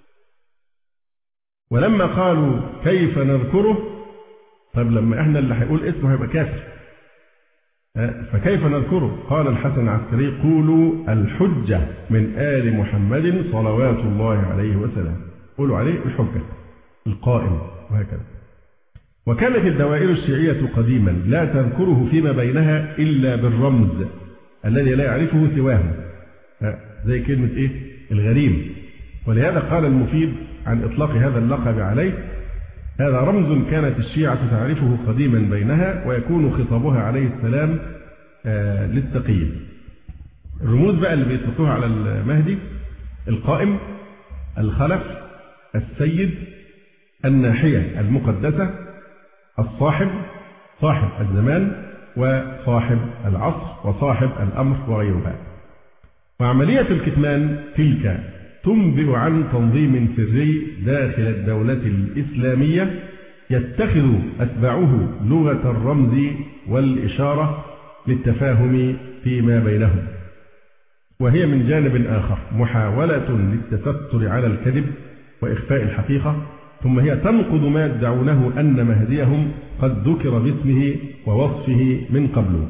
ولما قالوا كيف نذكره، طب لما احنا اللي هيقول اسمه هيبقى كافر، فكيف نذكره؟ قال الحسن العسكري: قولوا الحجة من آل محمد صلوات الله عليه وسلم، قولوا عليه الحجة القائم، وهكذا. وكانت الدوائر الشيعية قديما لا تذكره فيما بينها إلا بالرمز الذي لا يعرفه سواهم، زي كلمة إيه؟ الغريم. ولهذا قال المفيد عن إطلاق هذا اللقب عليه: هذا رمز كانت الشيعة تعرفه قديما بينها، ويكون خطابها عليه السلام آه للتقية. الرموز بقى اللي بيطلقوها على المهدي: القائم، الخلف، السيد، الناحية المقدسة، الصاحب، صاحب الزمان، وصاحب العصر، وصاحب الأمر، وغيرها. وعملية الكتمان تلك تنبئ عن تنظيم سري داخل الدولة الإسلامية يتخذ أتباعه لغة الرمز والإشارة للتفاهم فيما بينهم، وهي من جانب آخر محاولة للتستر على الكذب وإخفاء الحقيقة، ثم هي تنقض ما يدعونه أن مهديهم قد ذكر باسمه ووصفه من قبله.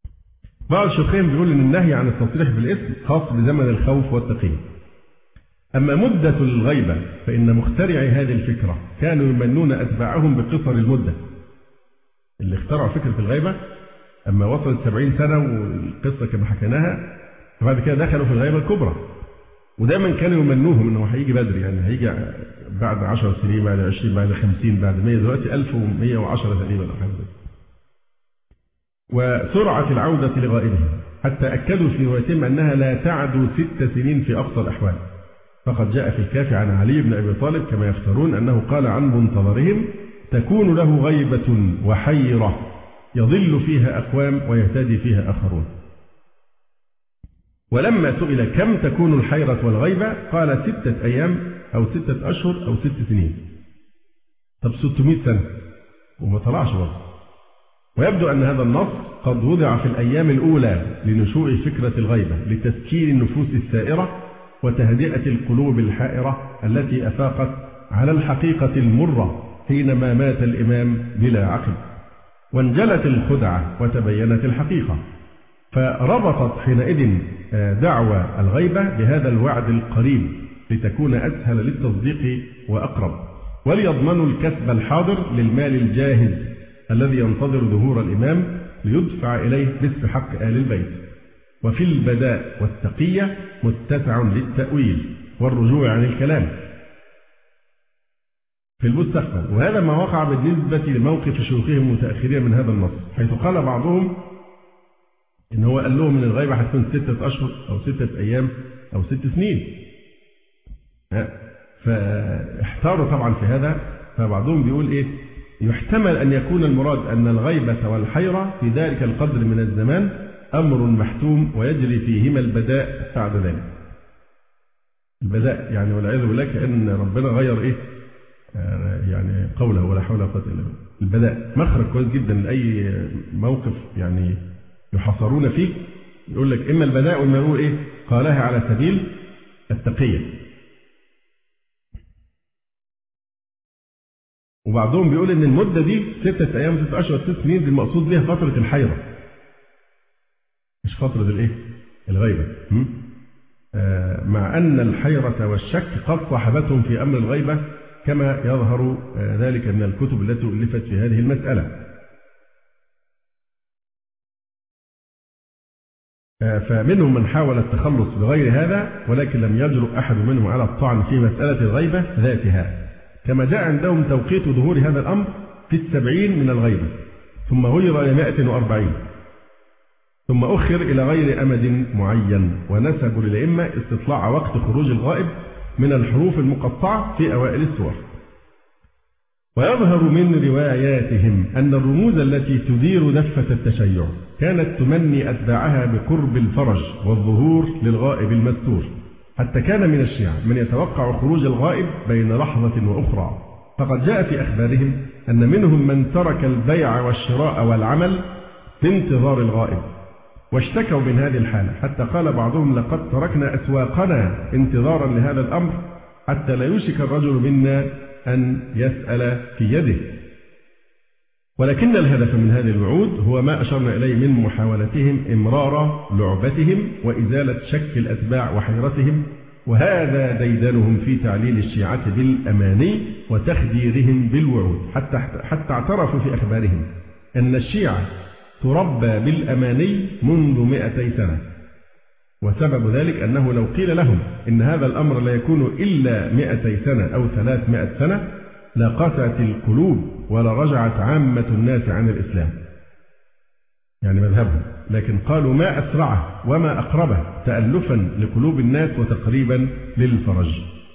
بعض الشيوخين بيقول إن النهي عن التصريح بالاسم خاص بزمن الخوف والتقية، أما مدة الغيبة فإن مخترعي هذه الفكرة كانوا يمنون أتباعهم بقصر المدة. اللي اخترعوا فكرة الغيبة أما وصلت سبعين سنة والقصة كما حكيناها بعد كده دخلوا في الغيبة الكبرى، ودائما كانوا يمنوهم انه هيجي بدري، يعني هيجي بعد عشر سنين، بعد عشرين، بعد خمسين، بعد مية، دلوقتي ألف ومية وعشرة تقريبا أو حاجة. وسرعة العودة لغائبهم حتى أكدوا في روايتهم أنها لا تعدو ست سنين في أقصى الأحوال. فقد جاء في الكافي عن علي بن أبي طالب كما يفترون أنه قال عن منتظرهم: تكون له غيبة وحيرة يضل فيها أقوام ويهتدي فيها آخرون. ولما سئل كم تكون الحيرة والغيبة قال ستة أيام أو ستة أشهر أو ست سنين. طب ستمائة سنة وما طلعش برضه. ويبدو أن هذا النص قد وضع في الأيام الأولى لنشوء فكرة الغيبة لتسكين النفوس السائرة وتهدئة القلوب الحائرة التي أفاقت على الحقيقة المرة حينما مات الإمام بلا عقل، وانجلت الخدعة وتبينت الحقيقة. فربطت حينئذ دعوى الغيبة بهذا الوعد القريب لتكون أسهل للتصديق وأقرب، وليضمنوا الكسب الحاضر للمال الجاهز الذي ينتظر ظهور الإمام ليدفع إليه نصف حق آل البيت. وفي البداء والتقية متسع للتأويل والرجوع عن الكلام في المستقبل. وهذا ما وقع بالنسبة لموقف شيوخهم المتأخرين من هذا النص، حيث قال بعضهم إن هو قال لهم إن الغيبة هتكون ستة أشهر أو ستة أيام أو ست سنين. فاحتاروا طبعا في هذا. فبعضهم بيقول إيه؟ يحتمل أن يكون المراد أن الغيبة والحيرة في ذلك القدر من الزمان أمر محتوم ويجري فيهما البداء بعد ذلك. البداء يعني والعياذ بالله كأن ربنا غير إيه؟ يعني قوله ولا حول ولا قوة إلا بالله. البداء مخرج كويس جدا لأي موقف يعني يحصرون فيه. يقول لك إما البداء وإما يقول إيه؟ قالها على سبيل التقية. وبعضهم بيقول إن المدة دي ستة أيام ستة أشهر ست سنين دي المقصود بها فترة الحيرة مش فترة الإيه؟ الغيبة. آه مع أن الحيرة والشك قد صاحبتهم في أمر الغيبة كما يظهر آه ذلك من الكتب التي ألفت في هذه المسألة. فمنهم من حاول التخلص بغير هذا ولكن لم يجرؤ أحد منهم على الطعن في مسألة الغيبة ذاتها، كما جاء عندهم توقيت ظهور هذا الأمر في السبعين من الغيبة ثم غير إلى مائة وأربعين ثم أخر إلى غير أمد معين، ونسبوا للأئمة استطلاع وقت خروج الغائب من الحروف المقطعة في أوائل السور. ويظهر من رواياتهم أن الرموز التي تدير دفة التشيع كانت تمني أتباعها بقرب الفرج والظهور للغائب المستور، حتى كان من الشيعة من يتوقع خروج الغائب بين لحظة وأخرى. فقد جاء في أخبارهم أن منهم من ترك البيع والشراء والعمل بانتظار الغائب، واشتكوا من هذه الحالة حتى قال بعضهم: لقد تركنا أسواقنا انتظارا لهذا الأمر حتى لا يوشك الرجل منا أن يسأل في يده. ولكن الهدف من هذه الوعود هو ما أشرنا إليه من محاولتهم إمرار لعبتهم وإزالة شك الأتباع وحيرتهم، وهذا ديدنهم في تعليل الشيعة بالأماني وتخديرهم بالوعود، حتى حتى اعترفوا في أخبارهم أن الشيعة تربى بالأماني منذ مئتي سنة. وسبب ذلك أنه لو قيل لهم إن هذا الأمر لا يكون إلا مئتي سنة أو ثلاثمائة سنة لقست القلوب ولا رجعت عامة الناس عن الإسلام، يعني مذهبهم، لكن قالوا ما أسرعه وما أقربه تألفا لقلوب الناس وتقريبا للفرج.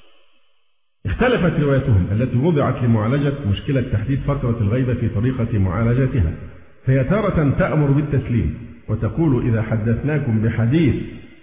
اختلفت روايتهم التي وضعت لمعالجة مشكلة تحديد فترة الغيبة في طريقة معالجتها، فهي تارة تأمر بالتسليم وتقول: إذا حدثناكم بحديث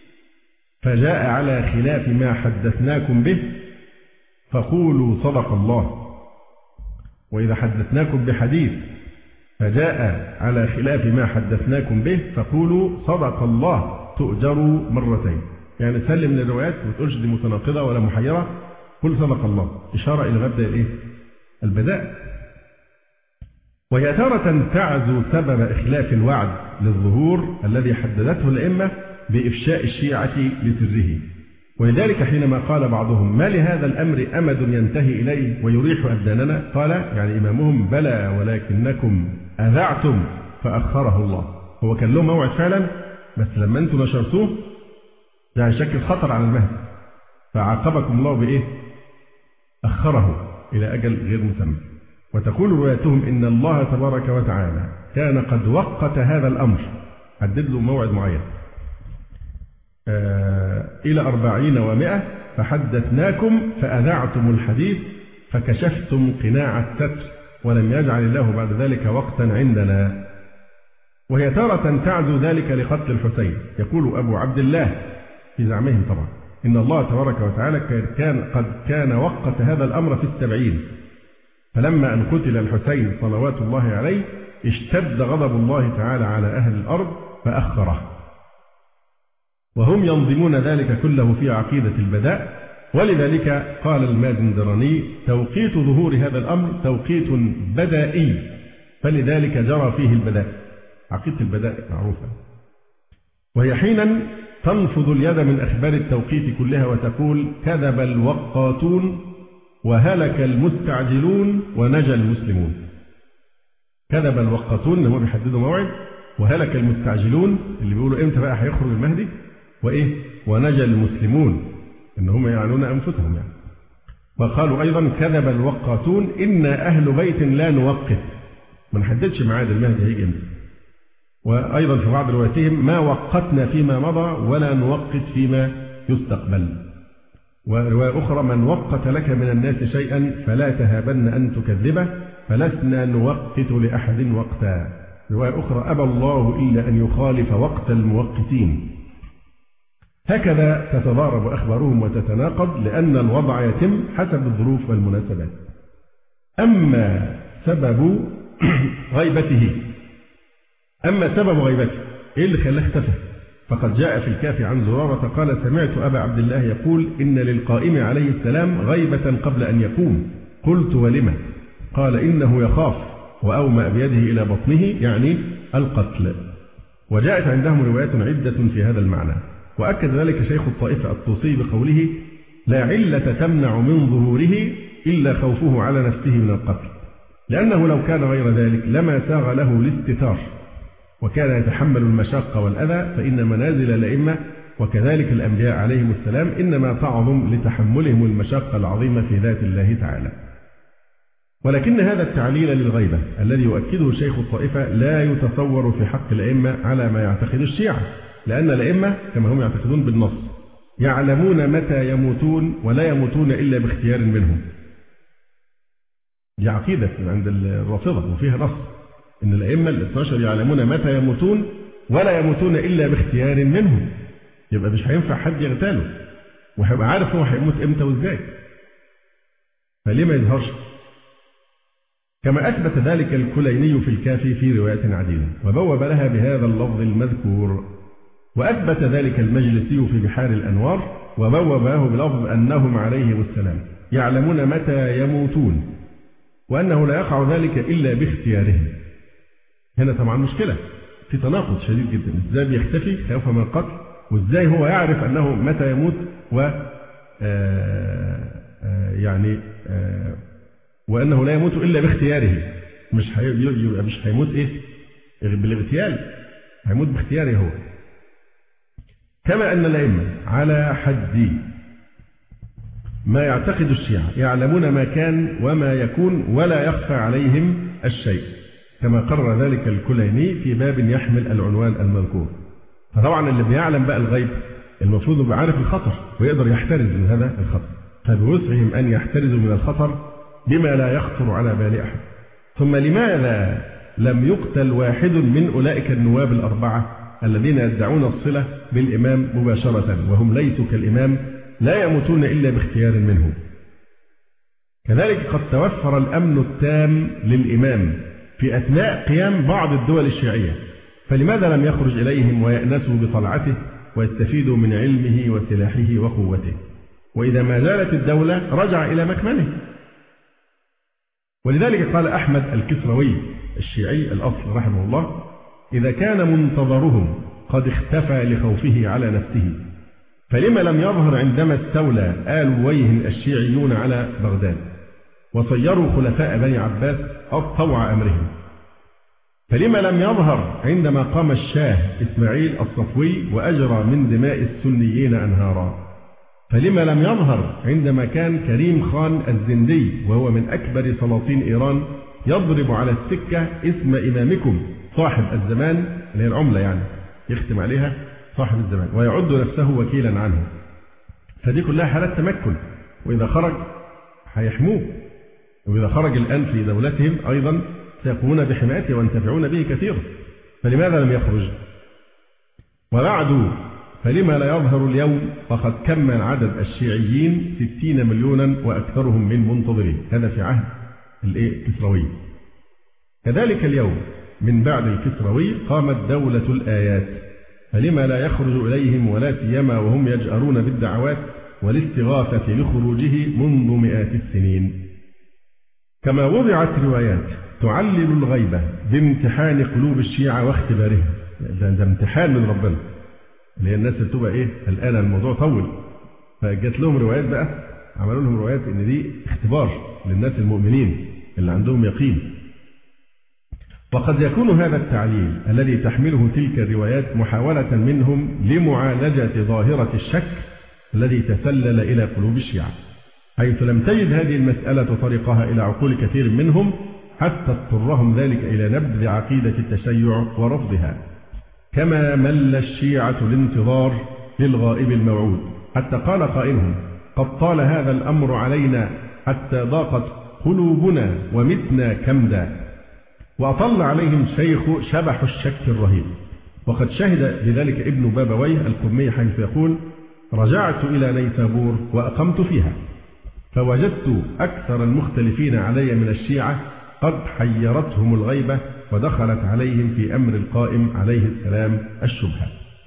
فجاء على خلاف ما حدثناكم به فقولوا صدق الله، وإذا حدثناكم بحديث فجاء على خلاف ما حدثناكم به فقولوا صدق الله تؤجروا مرتين. يعني سلم من الروايات ما تقولش دي متناقضة ولا محيرة، قل صدق الله، إشارة إلى مبدأ الإيه؟ البداء. وهي تارة تعزو سبب إخلاف الوعد للظهور الذي حددته الأئمة بإفشاء الشيعة لسره، ولذلك حينما قال بعضهم ما لهذا الأمر أمد ينتهي إليه ويريح أبداننا، قال يعني إمامهم بلى ولكنكم أذعتم فأخره الله. هو كان له موعد فعلا، بس لما أنتم نشرتوه ده شكل خطر على المهد، فعاقبكم الله بإيه؟ أخره إلى أجل غير مسمى. وتقول روايتهم إن الله تبارك وتعالى كان قد وقت هذا الأمر، حدد له موعد معين آه إلى أربعين ومائة، فحدثناكم فأذعتم الحديث فكشفتم قناع الستر ولم يجعل الله بعد ذلك وقتا عندنا. وهي تارة تعزو ذلك لقتل الحسين. يقول أبو عبد الله في زعمهم طبعا إن الله تبارك وتعالى كان قد كان وقت هذا الأمر في السبعين، فلما أن قتل الحسين صلوات الله عليه اشتد غضب الله تعالى على أهل الأرض فأخره. وهم ينظمون ذلك كله في عقيدة البداء. ولذلك قال المازندراني توقيت ظهور هذا الأمر توقيت بدائي، فلذلك جرى فيه البداء. عقيدة البداء معروفة، وهي حينا تنفض اليد من أخبار التوقيت كلها وتقول كذب الوقاتون وهلك المستعجلون ونجا المسلمون. كذب الوقاتون اللي هم بيحددوا موعد، وهلك المستعجلون اللي بيقولوا امتى بقى هيخرج المهدي، وايه ونجا المسلمون ان هم يعنون انفسهم يعني. وقالوا ايضا كذب الوقاتون إنا أهل بيت لا نوقت، ما نحددش ميعاد المهدي هيجي امتى. وايضا في بعض رواياتهم ما وقتنا فيما مضى ولا نوقت فيما يستقبل. ورواية أخرى من وقت لك من الناس شيئا فلا تهابن أن تكذبه فلسنا نوقت لأحد وقتا. رواية أخرى أبى الله إلا أن يخالف وقت الموقتين. هكذا تتضارب أخبارهم وتتناقض لأن الوضع يتم حسب الظروف والمناسبات. أما سبب غيبته أما سبب غيبته إيه اللي خلاه اختفى؟ فقد جاء في الكافي عن زرارة قال سمعت أبا عبد الله يقول إن للقائم عليه السلام غيبة قبل أن يقوم. قلت ولما؟ قال إنه يخاف وأومأ بيده إلى بطنه يعني القتل. وجاءت عندهم روايات عدة في هذا المعنى. وأكد ذلك شيخ الطائفة الطوسي بقوله لا علة تمنع من ظهوره إلا خوفه على نفسه من القتل، لأنه لو كان غير ذلك لما ساغ له الاستتار وكان يتحمل المشقة والأذى، فإن منازل الأئمة وكذلك الأنبياء عليهم السلام إنما تعظم لتحملهم المشقة العظيمة في ذات الله تعالى. ولكن هذا التعليل للغيبة الذي يؤكده شيخ الطائفة لا يتصور في حق الأئمة على ما يعتقد الشيعة، لأن الأئمة كما هم يعتقدون بالنص يعلمون متى يموتون ولا يموتون إلا باختيار منهم. دي عقيدة عند الرافضة وفيها نص إن الأئمة الاثنى عشر يعلمون متى يموتون ولا يموتون إلا باختيار منهم. يبقى مش هينفع حد يغتاله وهيبقى عارف هو هيموت إمتى وإزاي، فليه ما يظهرش؟ كما أثبت ذلك الكليني في الكافي في روايات عديدة وبوب لها بهذا اللفظ المذكور. وأثبت ذلك المجلسي في بحار الأنوار وبوب له بلفظ أنهم عليهم السلام يعلمون متى يموتون وأنه لا يقع ذلك إلا باختيارهم. هنا طبعا مشكلة في تناقض شديد جدا، إزاي بيختفي خوفا من القتل وإزاي هو يعرف أنه متى يموت و آآ آآ يعني آآ وأنه لا يموت إلا باختياره. مش يبقى مش هيموت إيه بالاغتيال، هيموت باختياره هو. كما أن الأئمة على حد ما يعتقد الشيعة يعلمون ما كان وما يكون ولا يخفى عليهم الشيء، كما قرر ذلك الكليني في باب يحمل العنوان المذكور. فطبعا اللي بيعلم بقى الغيب المفروض يبقى عارف الخطر ويقدر يحترز من هذا الخطر، فبوسعهم أن يحترزوا من الخطر بما لا يخطر على بال أحد. ثم لماذا لم يقتل واحد من أولئك النواب الأربعة الذين يدعون الصلة بالإمام مباشرة وهم ليسوا كالإمام لا يموتون إلا باختيار منه؟ كذلك قد توفر الأمن التام للإمام في أثناء قيام بعض الدول الشيعية، فلماذا لم يخرج إليهم ويأنسوا بطلعته ويستفيدوا من علمه وسلاحه وقوته؟ وإذا ما زالت الدولة رجع إلى مكمنه. ولذلك قال أحمد الكسروي الشيعي الأصل رحمه الله إذا كان منتظرهم قد اختفى لخوفه على نفسه فلما لم يظهر عندما استولى آل ويه الشيعيون على بغداد وصيروا خلفاء بني عباس طوع أمرهم؟ فلما لم يظهر عندما قام الشاه إسماعيل الصفوي وأجرى من دماء السنيين أنهارا؟ فلما لم يظهر عندما كان كريم خان الزندي وهو من أكبر سلاطين إيران يضرب على السكة اسم إمامكم صاحب الزمان، اللي هي العملة يعني يختم عليها صاحب الزمان، ويعد نفسه وكيلا عنه؟ فدي كلها حالات تمكن، وإذا خرج هيحموه، وإذا خرج الآن في دولتهم أيضا سيقومون بحمايته وينتفعون به كثيرا. فلماذا لم يخرج؟ وبعد فلما لا يظهر اليوم فقد كمل عدد الشيعيين ستين مليونا وأكثرهم من منتظرين. هذا في عهد الكسروي. كذلك اليوم من بعد الكسروي قامت دولة الآيات، فلما لا يخرج إليهم ولا سيما وهم يجأرون بالدعوات والاستغاثة لخروجه منذ مئات السنين. كما وضعت روايات تعلل الغيبة بامتحان قلوب الشيعة واختبارهم. ده, ده امتحان من ربنا، اللي هي الناس اللي تبقى ايه الآن الموضوع طول، فجت لهم روايات بقى، عملوا لهم روايات ان دي اختبار للناس المؤمنين اللي عندهم يقين. وقد يكون هذا التعليل الذي تحمله تلك الروايات محاولة منهم لمعالجة ظاهرة الشك الذي تسلل إلى قلوب الشيعة، حيث لم تجد هذه المسألة طريقها إلى عقول كثير منهم، حتى اضطرهم ذلك إلى نبذ عقيدة التشيع ورفضها. كما مل الشيعة الانتظار للغائب الموعود، حتى قال قائلهم: قد طال هذا الأمر علينا حتى ضاقت قلوبنا ومتنا كمدا. وأطل عليهم شيخ شبح الشك الرهيب. وقد شهد بذلك ابن بابويه القمي حيث يقول: رجعت إلى نيسابور وأقمت فيها، فوجدت أكثر المختلفين علي من الشيعة قد حيرتهم الغيبة ودخلت عليهم في أمر القائم عليه السلام الشبهة.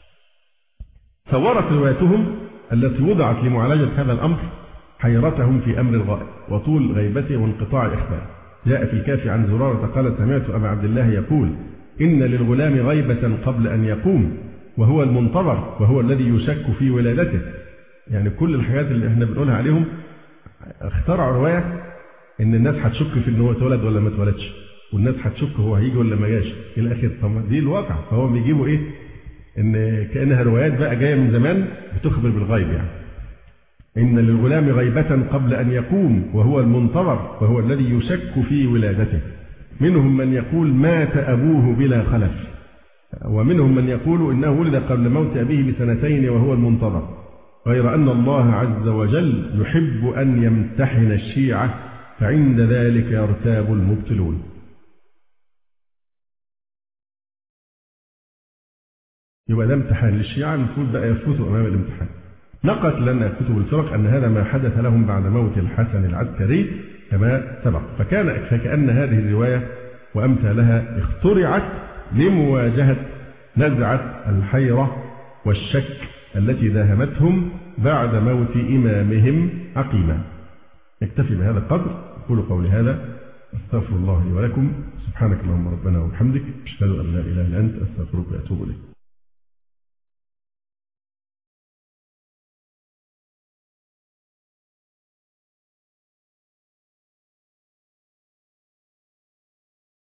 صورت روايتهم التي وضعت لمعالجة هذا الأمر حيرتهم في أمر الغائب وطول غيبته وانقطاع إخباره. جاء في الكافي عن زرارة قال: سمعت أبا عبد الله يقول: إن للغلام غيبة قبل أن يقوم وهو المنتظر وهو الذي يشك في ولادته. يعني كل الحاجات اللي احنا بنقولها عليهم اخترعوا رواية إن الناس هتشك في إن هو اتولد ولا ما اتولدش، والناس هتشك هو هيجي ولا ما جاش إلى آخره. طب دي الواقع، فهو بيجيبوا إيه؟ إن كأنها روايات بقى جاية من زمان بتخبر بالغيب. يعني إن للغلام غيبة قبل أن يقوم وهو المنتظر وهو الذي يشك في ولادته. منهم من يقول مات أبوه بلا خلف، ومنهم من يقول إنه ولد قبل موت أبيه بسنتين وهو المنتظر، غير أن الله عز وجل يحب أن يمتحن الشيعة، فعند ذلك يرتاب المبطلون. يبقى ده امتحان للشيعة، المفروض بقى يفوتوا أمام الامتحان. نقلت لنا كتب الفرق أن هذا ما حدث لهم بعد موت الحسن العسكري كما سبق، فكان فكأن هذه الرواية وأمثالها اخترعت لمواجهة نزعة الحيرة والشك التي داهمتهم بعد موت إمامهم عقيما. نكتفي بهذا القدر. أقول قولي هذا، أستغفر الله لي ولكم. سبحانك اللهم ربنا وبحمدك، أشهد أن لا إله إلا أنت، أستغفرك وأتوب إليك.